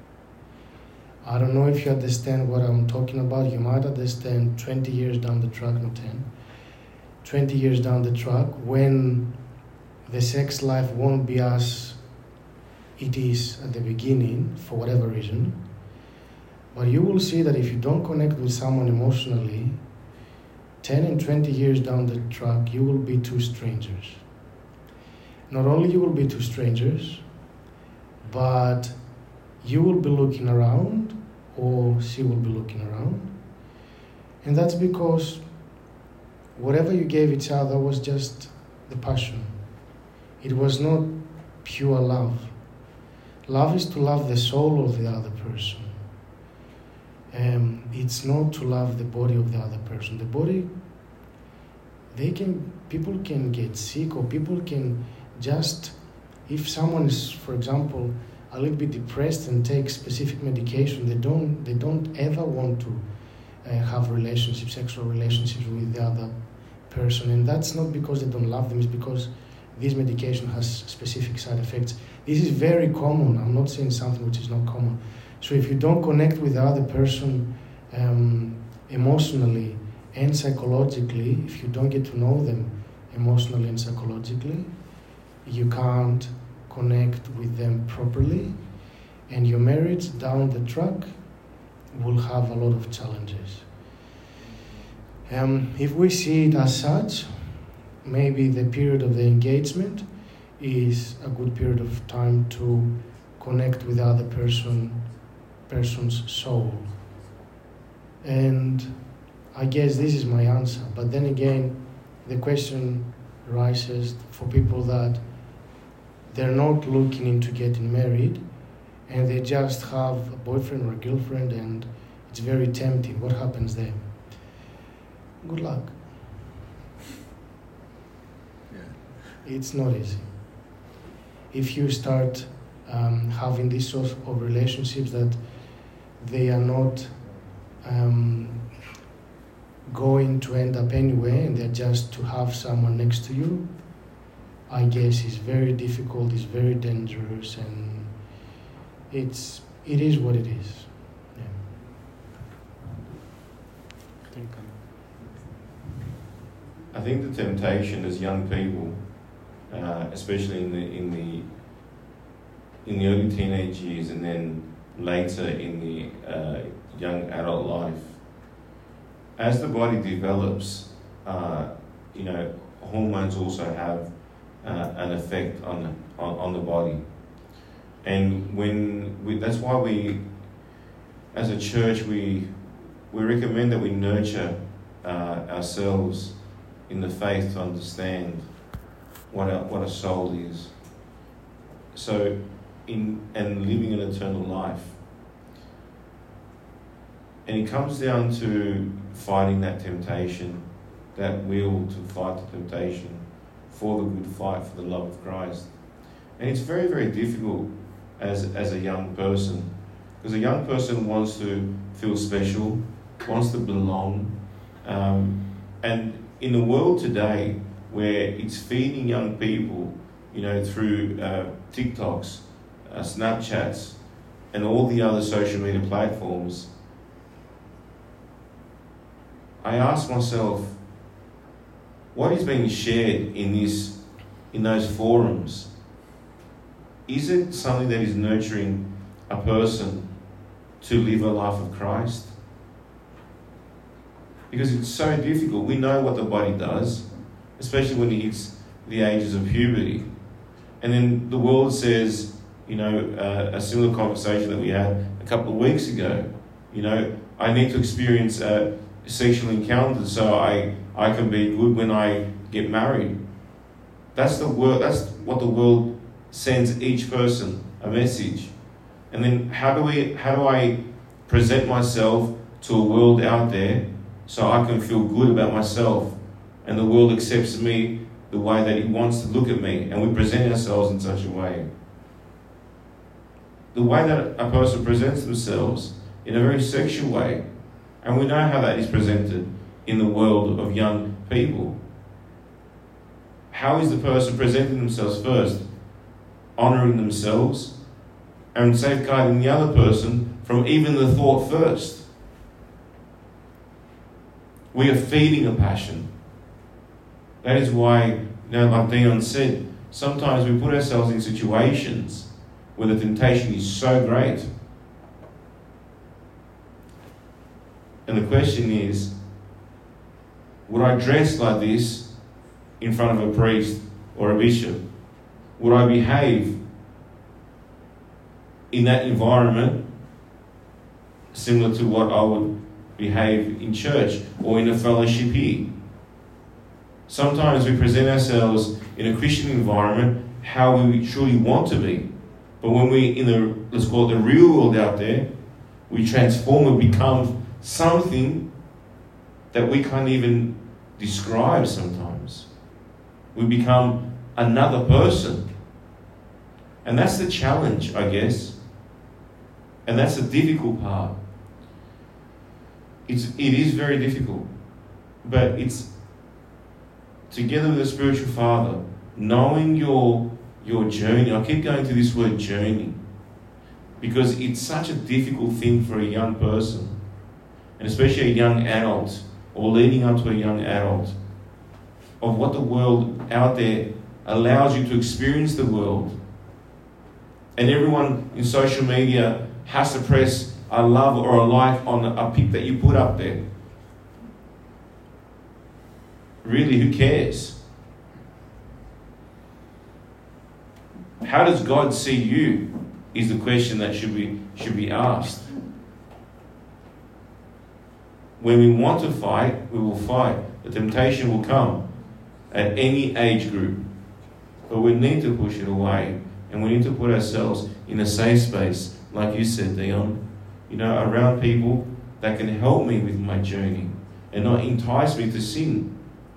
B: I don't know if you understand what I'm talking about. You might understand twenty years down the track, not ten. twenty years down the track, when the sex life won't be as it is at the beginning, for whatever reason. But you will see that if you don't connect with someone emotionally, ten and twenty years down the track, you will be two strangers. Not only you will be two strangers, but you will be looking around, or she will be looking around. And that's because whatever you gave each other was just the passion. It was not pure love. Love is to love the soul of the other person. Um, it's not to love the body of the other person. The body, they can, people can get sick, or people can just, if someone is, for example, a little bit depressed and takes specific medication, they don't they don't ever want to uh, have relationships, sexual relationships with the other person. And that's not because they don't love them, it's because this medication has specific side effects. This is very common. I'm not saying something which is not common. So if you don't connect with the other person um, emotionally and psychologically, if you don't get to know them emotionally and psychologically, you can't connect with them properly, and your marriage down the track will have a lot of challenges. Um, if we see it as such, maybe the period of the engagement is a good period of time to connect with the other person, person's soul. And I guess this is my answer. But then again, the question rises for people that they're not looking into getting married, and they just have a boyfriend or a girlfriend, and it's very tempting. What happens there? Good luck. Yeah. It's not easy. If you start um, having these sorts of relationships that they are not um, going to end up anywhere, and they're just to have someone next to you, I guess it's very difficult, it's very dangerous, and it's it is what it is. Yeah.
A: I think the temptation as young people, uh, especially in the in the in the early teenage years, and then later in the uh, young adult life, as the body develops, uh, you know, hormones also have Uh, an effect on, on on the body. And when we, that's why we, as a church, we we recommend that we nurture uh, ourselves in the faith to understand what a, what a soul is. So, in and living an eternal life. And it comes down to fighting that temptation, that will to fight the temptation, for the good fight, for the love of Christ. And it's very, very difficult as as a young person, because a young person wants to feel special, wants to belong, Um, and in the world today, where it's feeding young people, you know, through uh, TikToks, uh, Snapchats, and all the other social media platforms, I ask myself, what is being shared in this, in those forums? Is it something that is nurturing a person to live a life of Christ? Because it's so difficult. We know what the body does, especially when it hits the ages of puberty. And then the world says, you know, uh, a similar conversation that we had a couple of weeks ago, you know, I need to experience a sexual encounter so I, I can be good when I get married. That's the word, that's what the world sends each person, a message. And then how do we how do I present myself to a world out there so I can feel good about myself and the world accepts me the way that it wants to look at me, and we present ourselves in such a way. The way that a person presents themselves in a very sexual way, and we know how that is presented in the world of young people. How is the person presenting themselves first? Honouring themselves and safeguarding the other person from even the thought first. We are feeding a passion. That is why, you know, like Dion said, sometimes we put ourselves in situations where the temptation is so great. And the question is, would I dress like this in front of a priest or a bishop? Would I behave in that environment similar to what I would behave in church or in a fellowship here? Sometimes we present ourselves in a Christian environment how we truly want to be. But when we in the, let's call it the real world out there, we transform and become something that we can't even describe sometimes. We become another person. And that's the challenge, I guess. And that's the difficult part. It's, it is very difficult. But it's together with the spiritual father, knowing your, your journey. I keep going to this word journey because it's such a difficult thing for a young person, and especially a young adult or leading up to a young adult, of what the world out there allows you to experience the world. And everyone in social media has to press a love or a like on a pic that you put up there. Really, who cares? How does God see you is the question that should be, should be asked. When we want to fight, we will fight. The temptation will come at any age group. But we need to push it away. And we need to put ourselves in a safe space, like you said, Dion. You know, around people that can help me with my journey and not entice me to sin.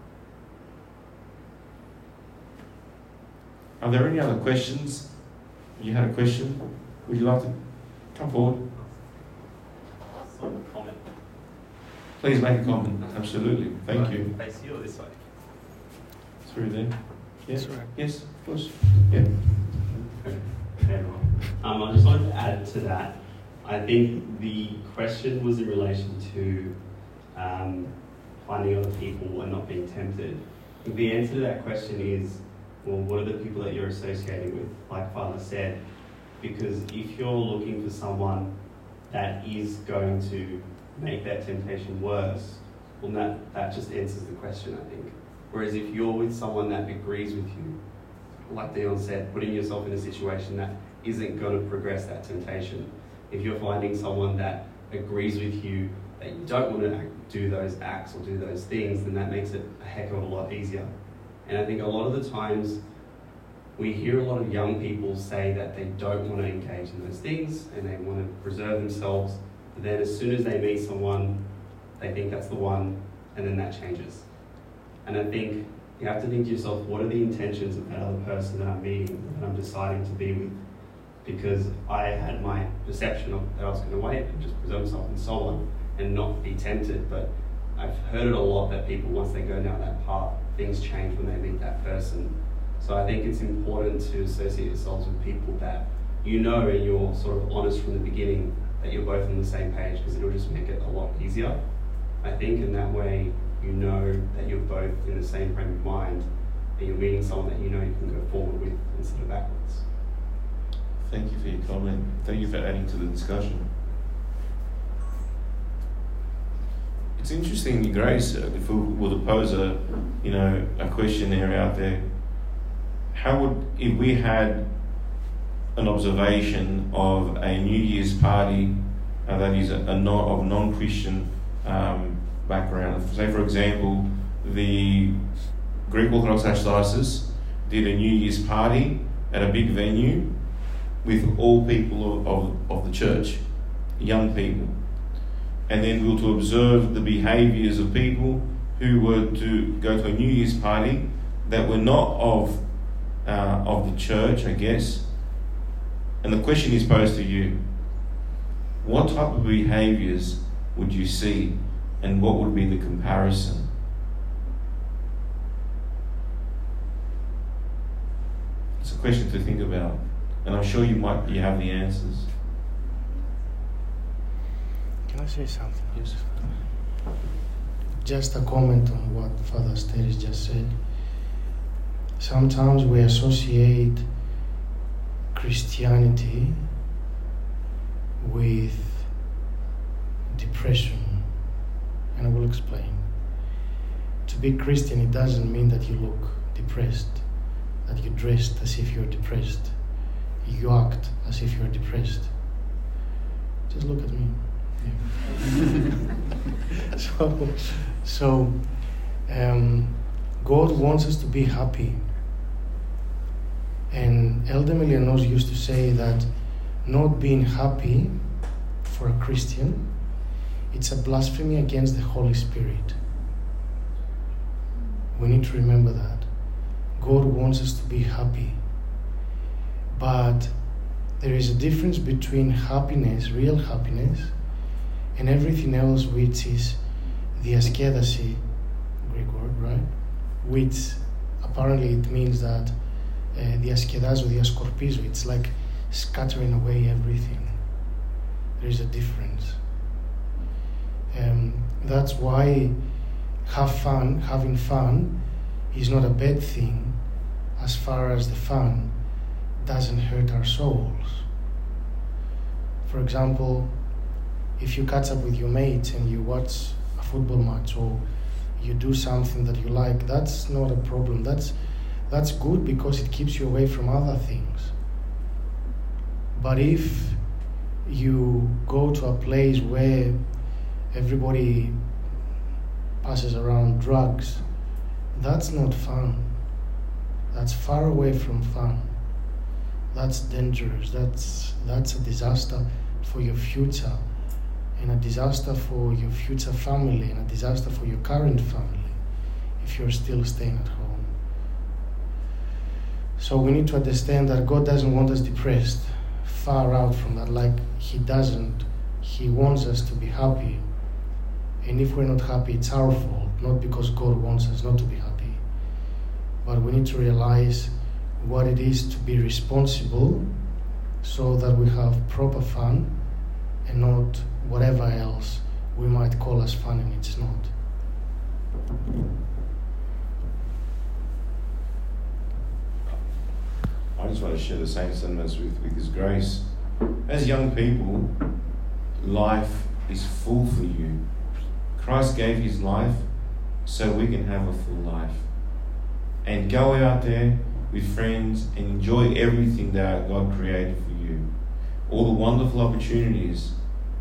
A: Are there any other questions? You had a question? Would you like to come forward?
L: Some comment.
A: Please make a comment. Absolutely. Thank
L: right.
A: you.
L: Face you or this way?
A: Through there. Yeah.
B: That's right.
A: Yes, of course. Yeah.
L: Okay, everyone. Um, I just wanted to add to that. I think the question was in relation to um, finding other people and not being tempted. The answer to that question is, well, what are the people that you're associating with? Like Father said, because if you're looking for someone that is going to make that temptation worse, well, that, that just answers the question, I think. Whereas if you're with someone that agrees with you, like Dion said, putting yourself in a situation that isn't going to progress that temptation. If you're finding someone that agrees with you that you don't want to do those acts or do those things, then that makes it a heck of a lot easier. And I think a lot of the times we hear a lot of young people say that they don't want to engage in those things and they want to preserve themselves. But then as soon as they meet someone, they think that's the one, and then that changes. And I think you have to think to yourself, what are the intentions of that other person that I'm meeting, that I'm deciding to be with? Because I had my perception of that I was going to wait and just preserve myself and so on and not be tempted. But I've heard it a lot that people, once they go down that path, things change when they meet that person. So I think it's important to associate yourselves with people that you know and you're sort of honest from the beginning, that you're both on the same page, because it'll just make it a lot easier. I think in that way, you know that you're both in the same frame of mind, and you're meeting someone that you know you can go forward with instead of backwards.
A: Thank you for your comment. Thank you for adding to the discussion. It's interesting, Grace, if we were to pose a, you know, a questionnaire out there, how would, if we had an observation of a New Year's party uh, that is a, a non, of non-Christian um, background, say for example, the Greek Orthodox Archdiocese did a New Year's party at a big venue with all people of, of, of the church, young people. And then we were to observe the behaviours of people who were to go to a New Year's party that were not of uh, of the church, I guess. And the question is posed to you: what type of behaviours would you see, and what would be the comparison? It's a question to think about, and I'm sure you might you have the answers.
B: Can I say something?
A: Yes.
B: Just a comment on what Father Asteris just said. Sometimes we associate Christianity with depression, and I will explain. To be Christian, it doesn't mean that you look depressed, that you dressed as if you're depressed, you act as if you're depressed. Just look at me. Yeah. so, so um, God wants us to be happy. And Elder Milianos used to say that not being happy for a Christian, it's a blasphemy against the Holy Spirit. We need to remember that. God wants us to be happy. But there is a difference between happiness, real happiness, and everything else, which is the askedasi, Greek word, right? Which apparently it means that uh, the askedazo, the ascorpizo, it's like scattering away everything. There is a difference. Um, that's why have fun, having fun is not a bad thing, as far as the fun doesn't hurt our souls. For example, if you catch up with your mates and you watch a football match or you do something that you like, that's not a problem. That's that's good because it keeps you away from other things. But if you go to a place where everybody passes around drugs, that's not fun. That's far away from fun. That's dangerous. That's that's a disaster for your future, and a disaster for your future family, and a disaster for your current family if you're still staying at home. So we need to understand that God doesn't want us depressed, far out from that. Like He doesn't. He wants us to be happy. And if we're not happy, it's our fault, not because God wants us not to be happy. But we need to realize what it is to be responsible so that we have proper fun and not whatever else we might call as fun and it's not.
A: I just want to share the same sentiments with, with His grace. As young people, life is full for you. Christ gave His life so we can have a full life. And go out there with friends and enjoy everything that God created for you. All the wonderful opportunities.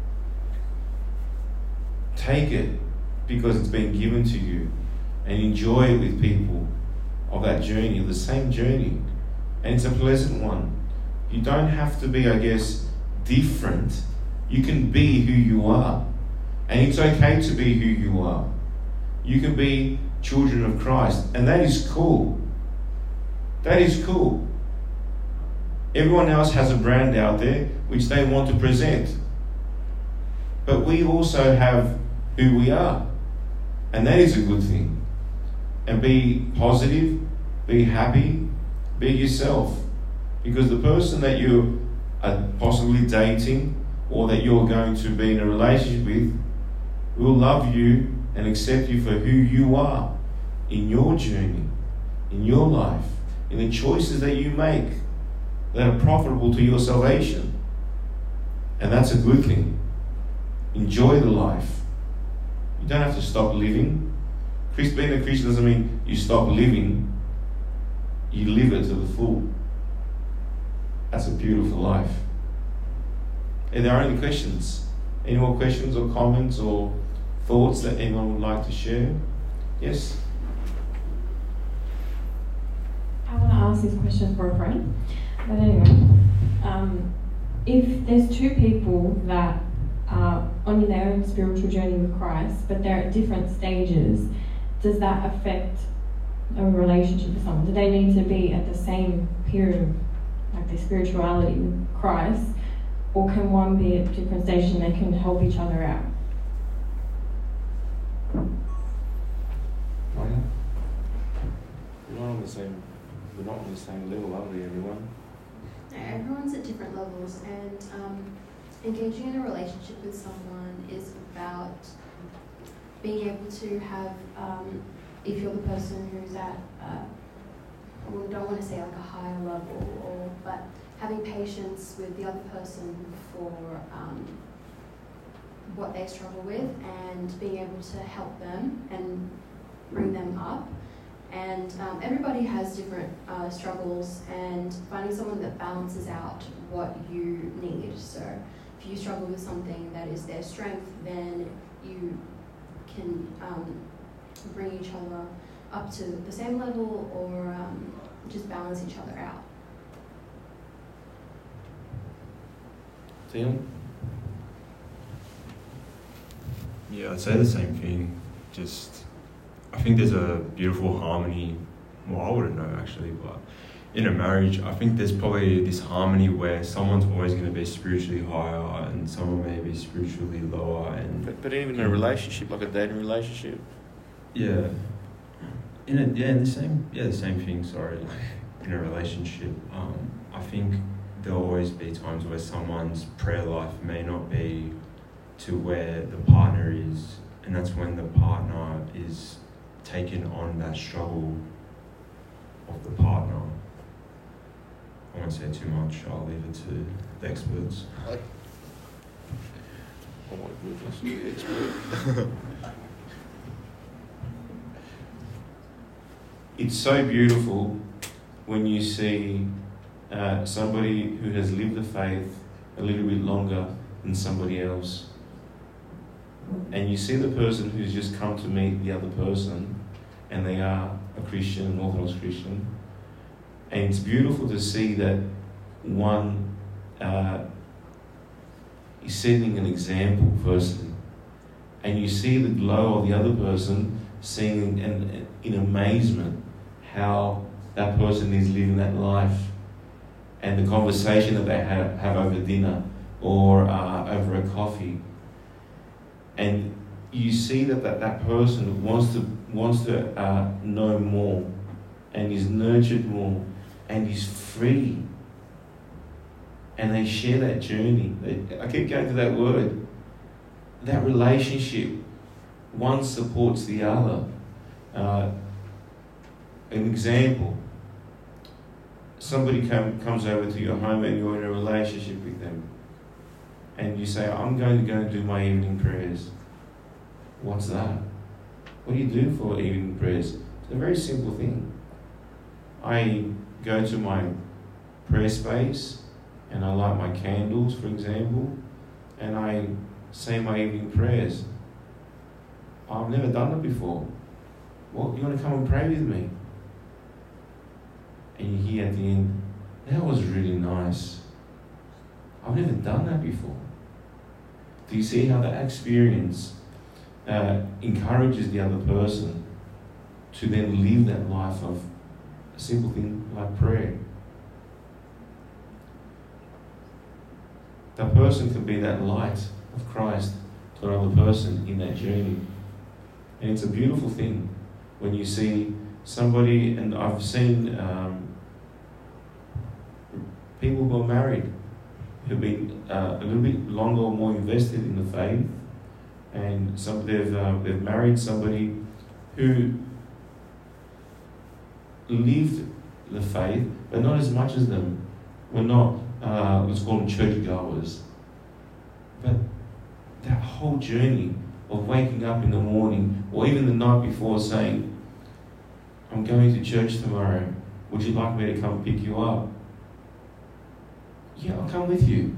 A: Take it because it's been given to you, and enjoy it with people of that journey, of the same journey. And it's a pleasant one. You don't have to be, I guess, different. You can be who you are. And it's okay to be who you are. You can be children of Christ. And that is cool. That is cool. Everyone else has a brand out there which they want to present. But we also have who we are. And that is a good thing. And be positive, be happy, be yourself. Because the person that you are possibly dating or that you're going to be in a relationship with will love you and accept you for who you are in your journey, in your life, in the choices that you make that are profitable to your salvation. And that's a good thing. Enjoy the life. You don't have to stop living. Christ, being a Christian doesn't mean you stop living. You live it to the full. That's a beautiful life. Are there any questions? Any more questions or comments or thoughts that anyone would like to share? Yes?
M: I want to ask this question for a friend. But anyway, um, if there's two people that are on their own spiritual journey with Christ, but they're at different stages, does that affect a relationship with someone? Do they need to be at the same period of like their spirituality with Christ, or can one be at different stages and they can help each other out?
A: Why not? We're not on the same. We're not on the same level, are we, everyone?
D: No, everyone's at different levels, and um, engaging in a relationship with someone is about being able to have, um, if you're the person who's at, uh, I don't want to say like a higher level, or but having patience with the other person for um, what they struggle with, and being able to help them and bring them up. And um, everybody has different uh, struggles, and finding someone that balances out what you need. So if you struggle with something that is their strength, then you can um, bring each other up to the same level, or um, just balance each other out.
A: Tim?
E: Yeah, I'd say the same thing. Just, I think there's a beautiful harmony. Well, I wouldn't know actually, but in a marriage, I think there's probably this harmony where someone's always going to be spiritually higher and someone may be spiritually lower. And
A: But, but even in a relationship, like a dating relationship.
E: Yeah. In a, yeah, in the same, yeah, the same thing, sorry. Like, in a relationship, um, I think there'll always be times where someone's prayer life may not be to where the partner is, and that's when the partner is taking on that struggle of the partner. I won't say too much, I'll leave it to the experts.
A: Like, oh my goodness, you're the expert. It's so beautiful when you see uh, somebody who has lived the faith a little bit longer than somebody else. And you see the person who's just come to meet the other person, and they are a Christian, an Orthodox Christian. And it's beautiful to see that one uh, is setting an example, firstly. And you see the glow of the other person, seeing in, in amazement how that person is living that life, and the conversation that they have, have over dinner or uh, over a coffee. And you see that that, that person wants to wants to uh, know more, and is nurtured more, and is free. And they share that journey. They, I keep going to that word. That relationship, one supports the other. Uh, an example. Somebody come, comes over to your home and you're in a relationship with them. And you say, I'm going to go and do my evening prayers. What's that? What do you do for evening prayers? It's a very simple thing. I go to my prayer space and I light my candles, for example, and I say my evening prayers. I've never done it before. Well, you want to come and pray with me? And you hear at the end, that was really nice. I've never done that before. Do you see how that experience uh, encourages the other person to then live that life of a simple thing like prayer? That person can be that light of Christ to another person in that journey. And it's a beautiful thing when you see somebody, and I've seen um, people who are married who've been uh, a little bit longer or more invested in the faith, and some they've uh, they've married somebody who lived the faith, but not as much as them. We're not uh, let's call them churchgoers, but that whole journey of waking up in the morning or even the night before saying, I'm going to church tomorrow, would you like me to come pick you up? Yeah, I'll come with you.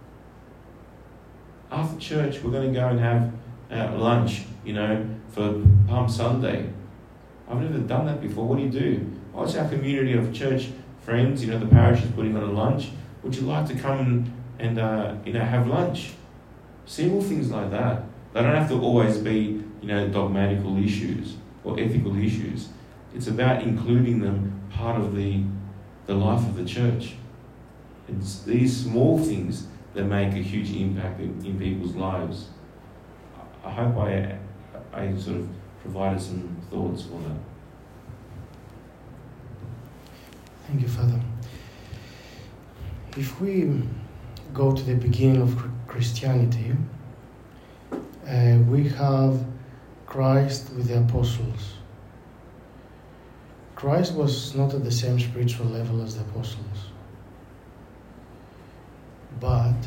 A: After church, we're going to go and have uh, lunch, you know, for Palm Sunday. I've never done that before. What do you do? Oh, it's our community of church friends, you know, the parish is putting on a lunch. Would you like to come and, and uh, you know, have lunch? Simple things like that. They don't have to always be, you know, dogmatical issues or ethical issues. It's about including them part of the, the life of the church. It's these small things that make a huge impact in, in people's lives. I hope I, I sort of provided some thoughts for that.
B: Thank you, Father. If we go to the beginning of Christianity, uh, we have Christ with the apostles. Christ was not at the same spiritual level as the apostles, but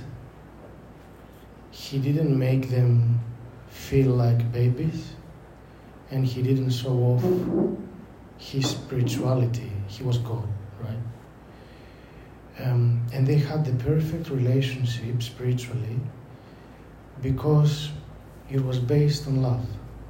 B: he didn't make them feel like babies, and he didn't show off his spirituality. He was God, right? Um, and they had the perfect relationship spiritually because it was based on love.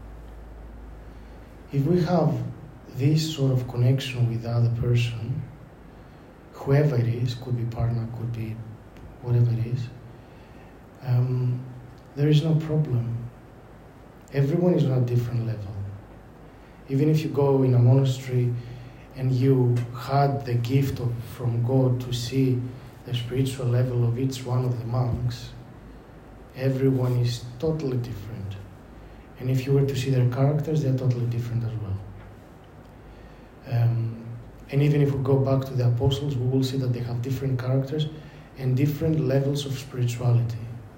B: If we have this sort of connection with the other person, whoever it is, could be partner, could be whatever it is, um, there is no problem. Everyone is on a different level. Even if you go in a monastery and you had the gift of, from God to see the spiritual level of each one of the monks, everyone is totally different. And if you were to see their characters, they're totally different as well. Um, and even if we go back to the apostles, we will see that they have different characters and different levels of spirituality.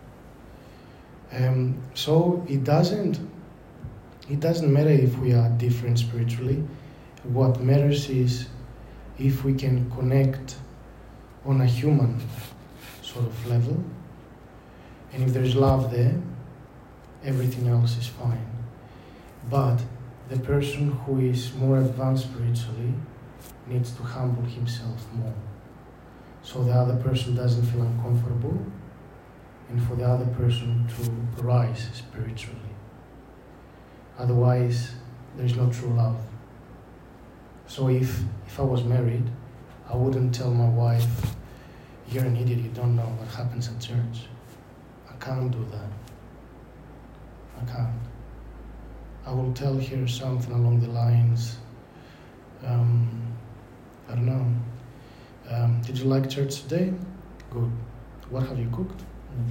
B: Um, so it doesn't, it doesn't matter if we are different spiritually. What matters is if we can connect on a human sort of level, and if there's love there, everything else is fine. But the person who is more advanced spiritually needs to humble himself more, so the other person doesn't feel uncomfortable, and for the other person to rise spiritually. Otherwise, there's no true love. So if, if I was married, I wouldn't tell my wife, you're an idiot, you don't know what happens at church. I can't do that. I can't. I will tell her something along the lines, um, I don't know, um, did you like church today? Good. What have you cooked?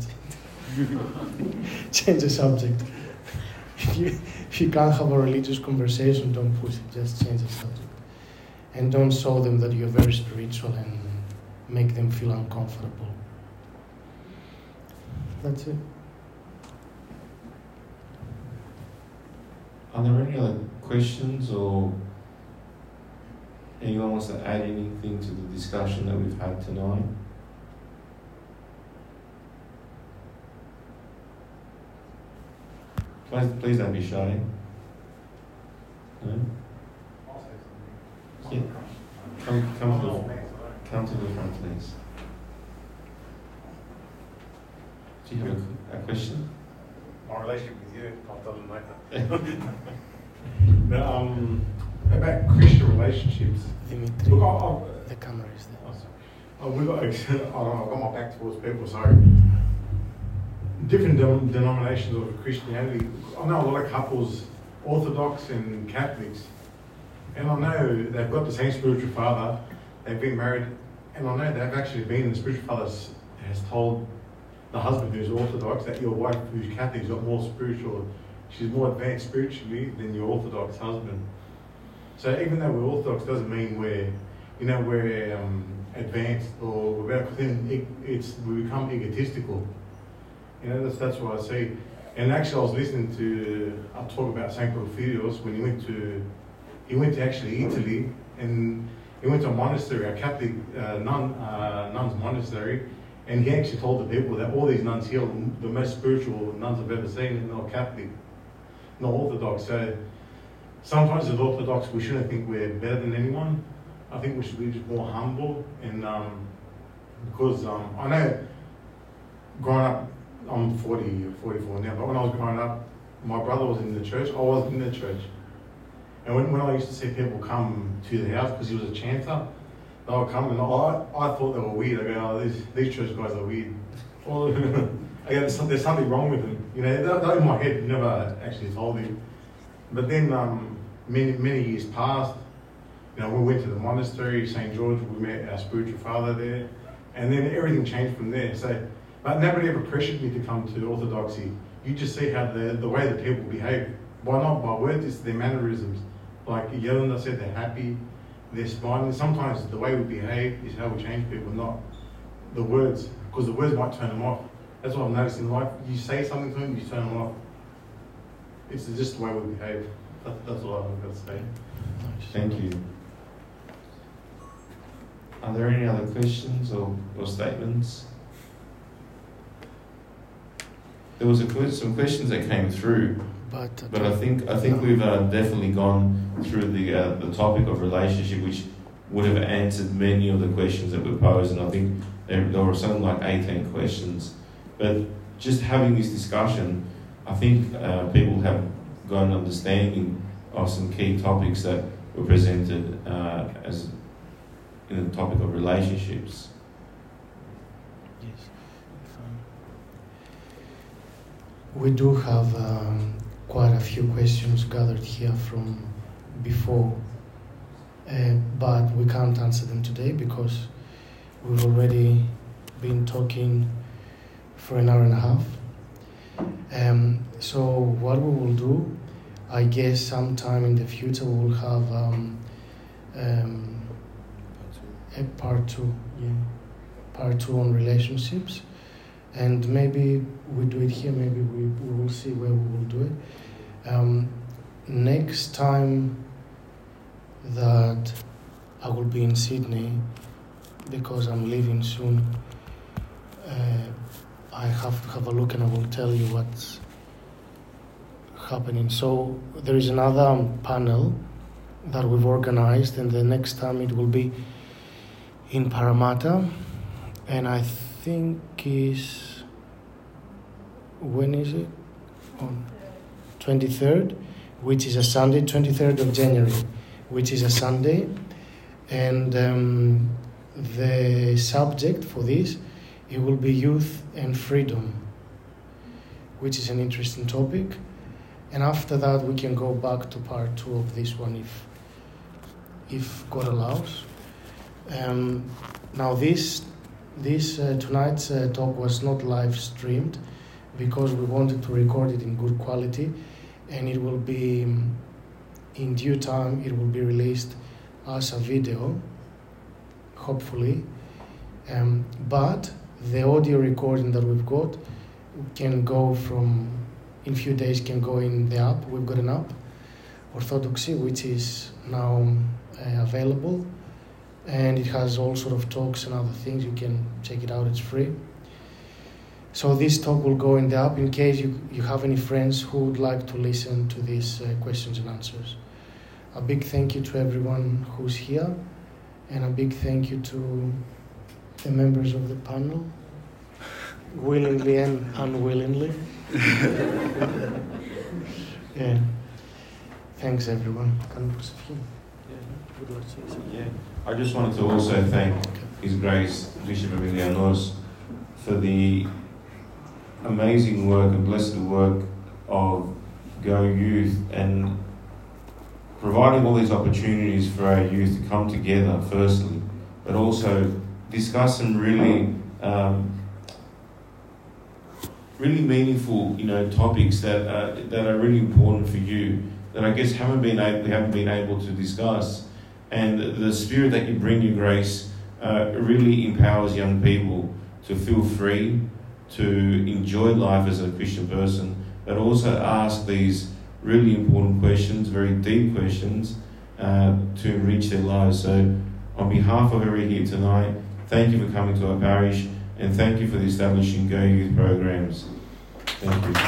B: Change the subject. If you, if you can't have a religious conversation, don't push it, just change the subject. And don't show them that you're very spiritual and make them feel uncomfortable. That's it.
A: Are there any other questions, or anyone wants to add anything to the discussion that we've had tonight? Please, please don't be shy. No? Yeah. Come, come, to the, come to the front, please. Do you have a, a question?
N: My relationship with you, I'll tell them later. But, um, about Christian relationships.
B: Dimitri,
N: Look, I'll,
B: the camera is there.
N: Oh, sorry. Oh, we've got, I don't know, I've got my back towards people, so different de- denominations of Christianity. I know a lot of couples, Orthodox and Catholics, and I know they've got the same spiritual father, they've been married, and I know they've actually been, the spiritual father has told the husband who's Orthodox that your wife who's Catholic has got more spiritual she's more advanced spiritually than your Orthodox husband. So even though we're Orthodox doesn't mean we're, you know, we're um, advanced or we're better, because then it's, we become egotistical. You know, that's, that's what I see. And actually I was listening to a talk about Saint Porphyrios when he went to, he went to actually Italy, and he went to a monastery, a Catholic uh, nun, uh, nuns monastery, and he actually told the people that all these nuns here are the most spiritual nuns I've ever seen, and they're Catholic, not Orthodox. So sometimes as Orthodox we shouldn't think we're better than anyone. I think we should be just more humble, and um, because um, I know growing up, I'm forty or forty-four now, but when I was growing up, my brother was in the church, I wasn't in the church. And when, when I used to see people come to the house, because he was a chanter, they would come, and I, I thought they were weird. I go, oh, these, these church guys are weird. Well, I go, there's, there's something wrong with them. You know, that, that in my head never actually told him. But then um, many, many years passed. You know, we went to the monastery, Saint George, we met our spiritual father there, and then everything changed from there. So, but nobody ever pressured me to come to Orthodoxy. You just see how the, the way that people behave. Why not by words? It's their mannerisms. Like Yolanda said, they're happy, they're smiling. Sometimes the way we behave is how we change people, not the words, because the words might turn them off. That's what I've noticed in life. You say something to them, you turn them off. It's just the way we behave. That, that's all I've got to say.
A: Thank you. Are there any other questions or, or statements? There was a, some questions that came through, but, uh, but I think I think we've uh, definitely gone through the uh, the topic of relationship, which would have answered many of the questions that were posed, and I think there, there were something like eighteen questions. But just having this discussion, I think uh, people have got an understanding of some key topics that were presented uh, as in the topic of relationships.
B: We do have um, quite a few questions gathered here from before, uh, but we can't answer them today because we've already been talking for an hour and a half. Um, so what we will do, I guess sometime in the future we will have um, um, a part two, yeah, part two on relationships. And maybe we do it here, maybe we, we will see where we will do it. Um, next time that I will be in Sydney, because I'm leaving soon, uh, I have to have a look and I will tell you what's happening. So there is another panel that we've organized, and the next time it will be in Parramatta, and I think think is, when is it? On twenty-third, which is a Sunday, twenty-third of January, which is a Sunday. And um, the subject for this, it will be youth and freedom, which is an interesting topic. And after that, we can go back to part two of this one if, if God allows. Um, now this This uh, tonight's uh, talk was not live streamed because we wanted to record it in good quality, and it will be um, in due time. It will be released as a video, hopefully. Um, but the audio recording that we've got can go from in a few days. Can go in the app. We've got an app, Orthodoxy, which is now uh, available. And it has all sort of talks and other things. You can check it out, it's free. So this talk will go in the app in case you, you have any friends who would like to listen to these uh, questions and answers. A big thank you to everyone who's here, and a big thank you to the members of the panel, willingly and unwillingly. Yeah. Thanks everyone. Can we put a few?
A: Yeah, I just wanted to also thank His Grace Bishop Emilianos for the amazing work and blessed work of Go Youth and providing all these opportunities for our youth to come together firstly, but also discuss some really um, really meaningful, you know, topics that are, that are really important for you, that I guess haven't been able, we haven't been able to discuss. And the spirit that you bring, your grace, uh, really empowers young people to feel free, to enjoy life as a Christian person, but also ask these really important questions, very deep questions, uh, to enrich their lives. So on behalf of everyone here tonight, thank you for coming to our parish, and thank you for the establishing Go Youth programs. Thank you.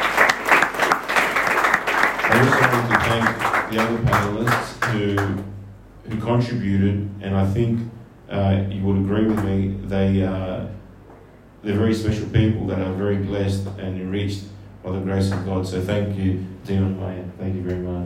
A: I also want to thank the other panellists who who contributed, and I think uh, you would agree with me, they, uh, they're very special people that are very blessed and enriched by the grace of God. So thank you, Dean and Maya. Thank you very much.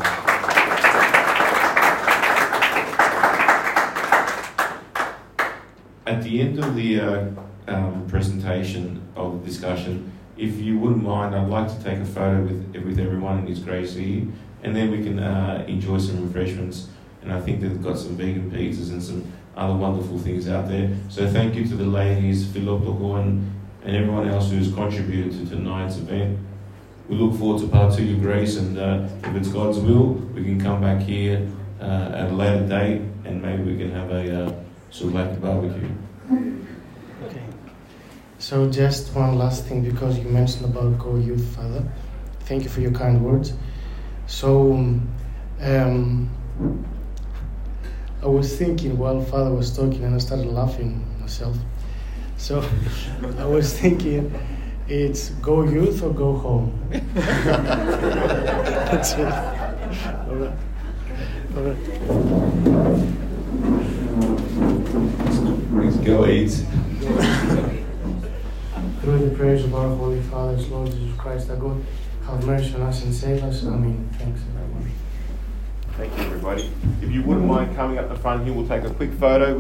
A: At the end of the uh, um, presentation of the discussion, if you wouldn't mind, I'd like to take a photo with with everyone in His Grace here, and then we can uh, enjoy some refreshments. And I think they've got some vegan pizzas and some other wonderful things out there. So thank you to the ladies, Philip Lohan, and everyone else who's contributed to tonight's event. We look forward to part two, Your Grace, and uh, if it's God's will, we can come back here uh, at a later date, and maybe we can have a uh, souvlaki barbecue.
B: Okay. So just one last thing, because you mentioned about Go Youth, Father. Thank you for your kind words. So, um, I was thinking while Father was talking, and I started laughing myself. So I was thinking, it's Go Youth or Go Home. That's it. All right. All right.
A: Please go eat.
B: Through the prayers of our Holy Father, Lord Jesus Christ, our God, have mercy on us and save us. Amen. Thanks, everyone.
A: Thank you, everybody. If you wouldn't mind coming up the front here, we'll take a quick photo.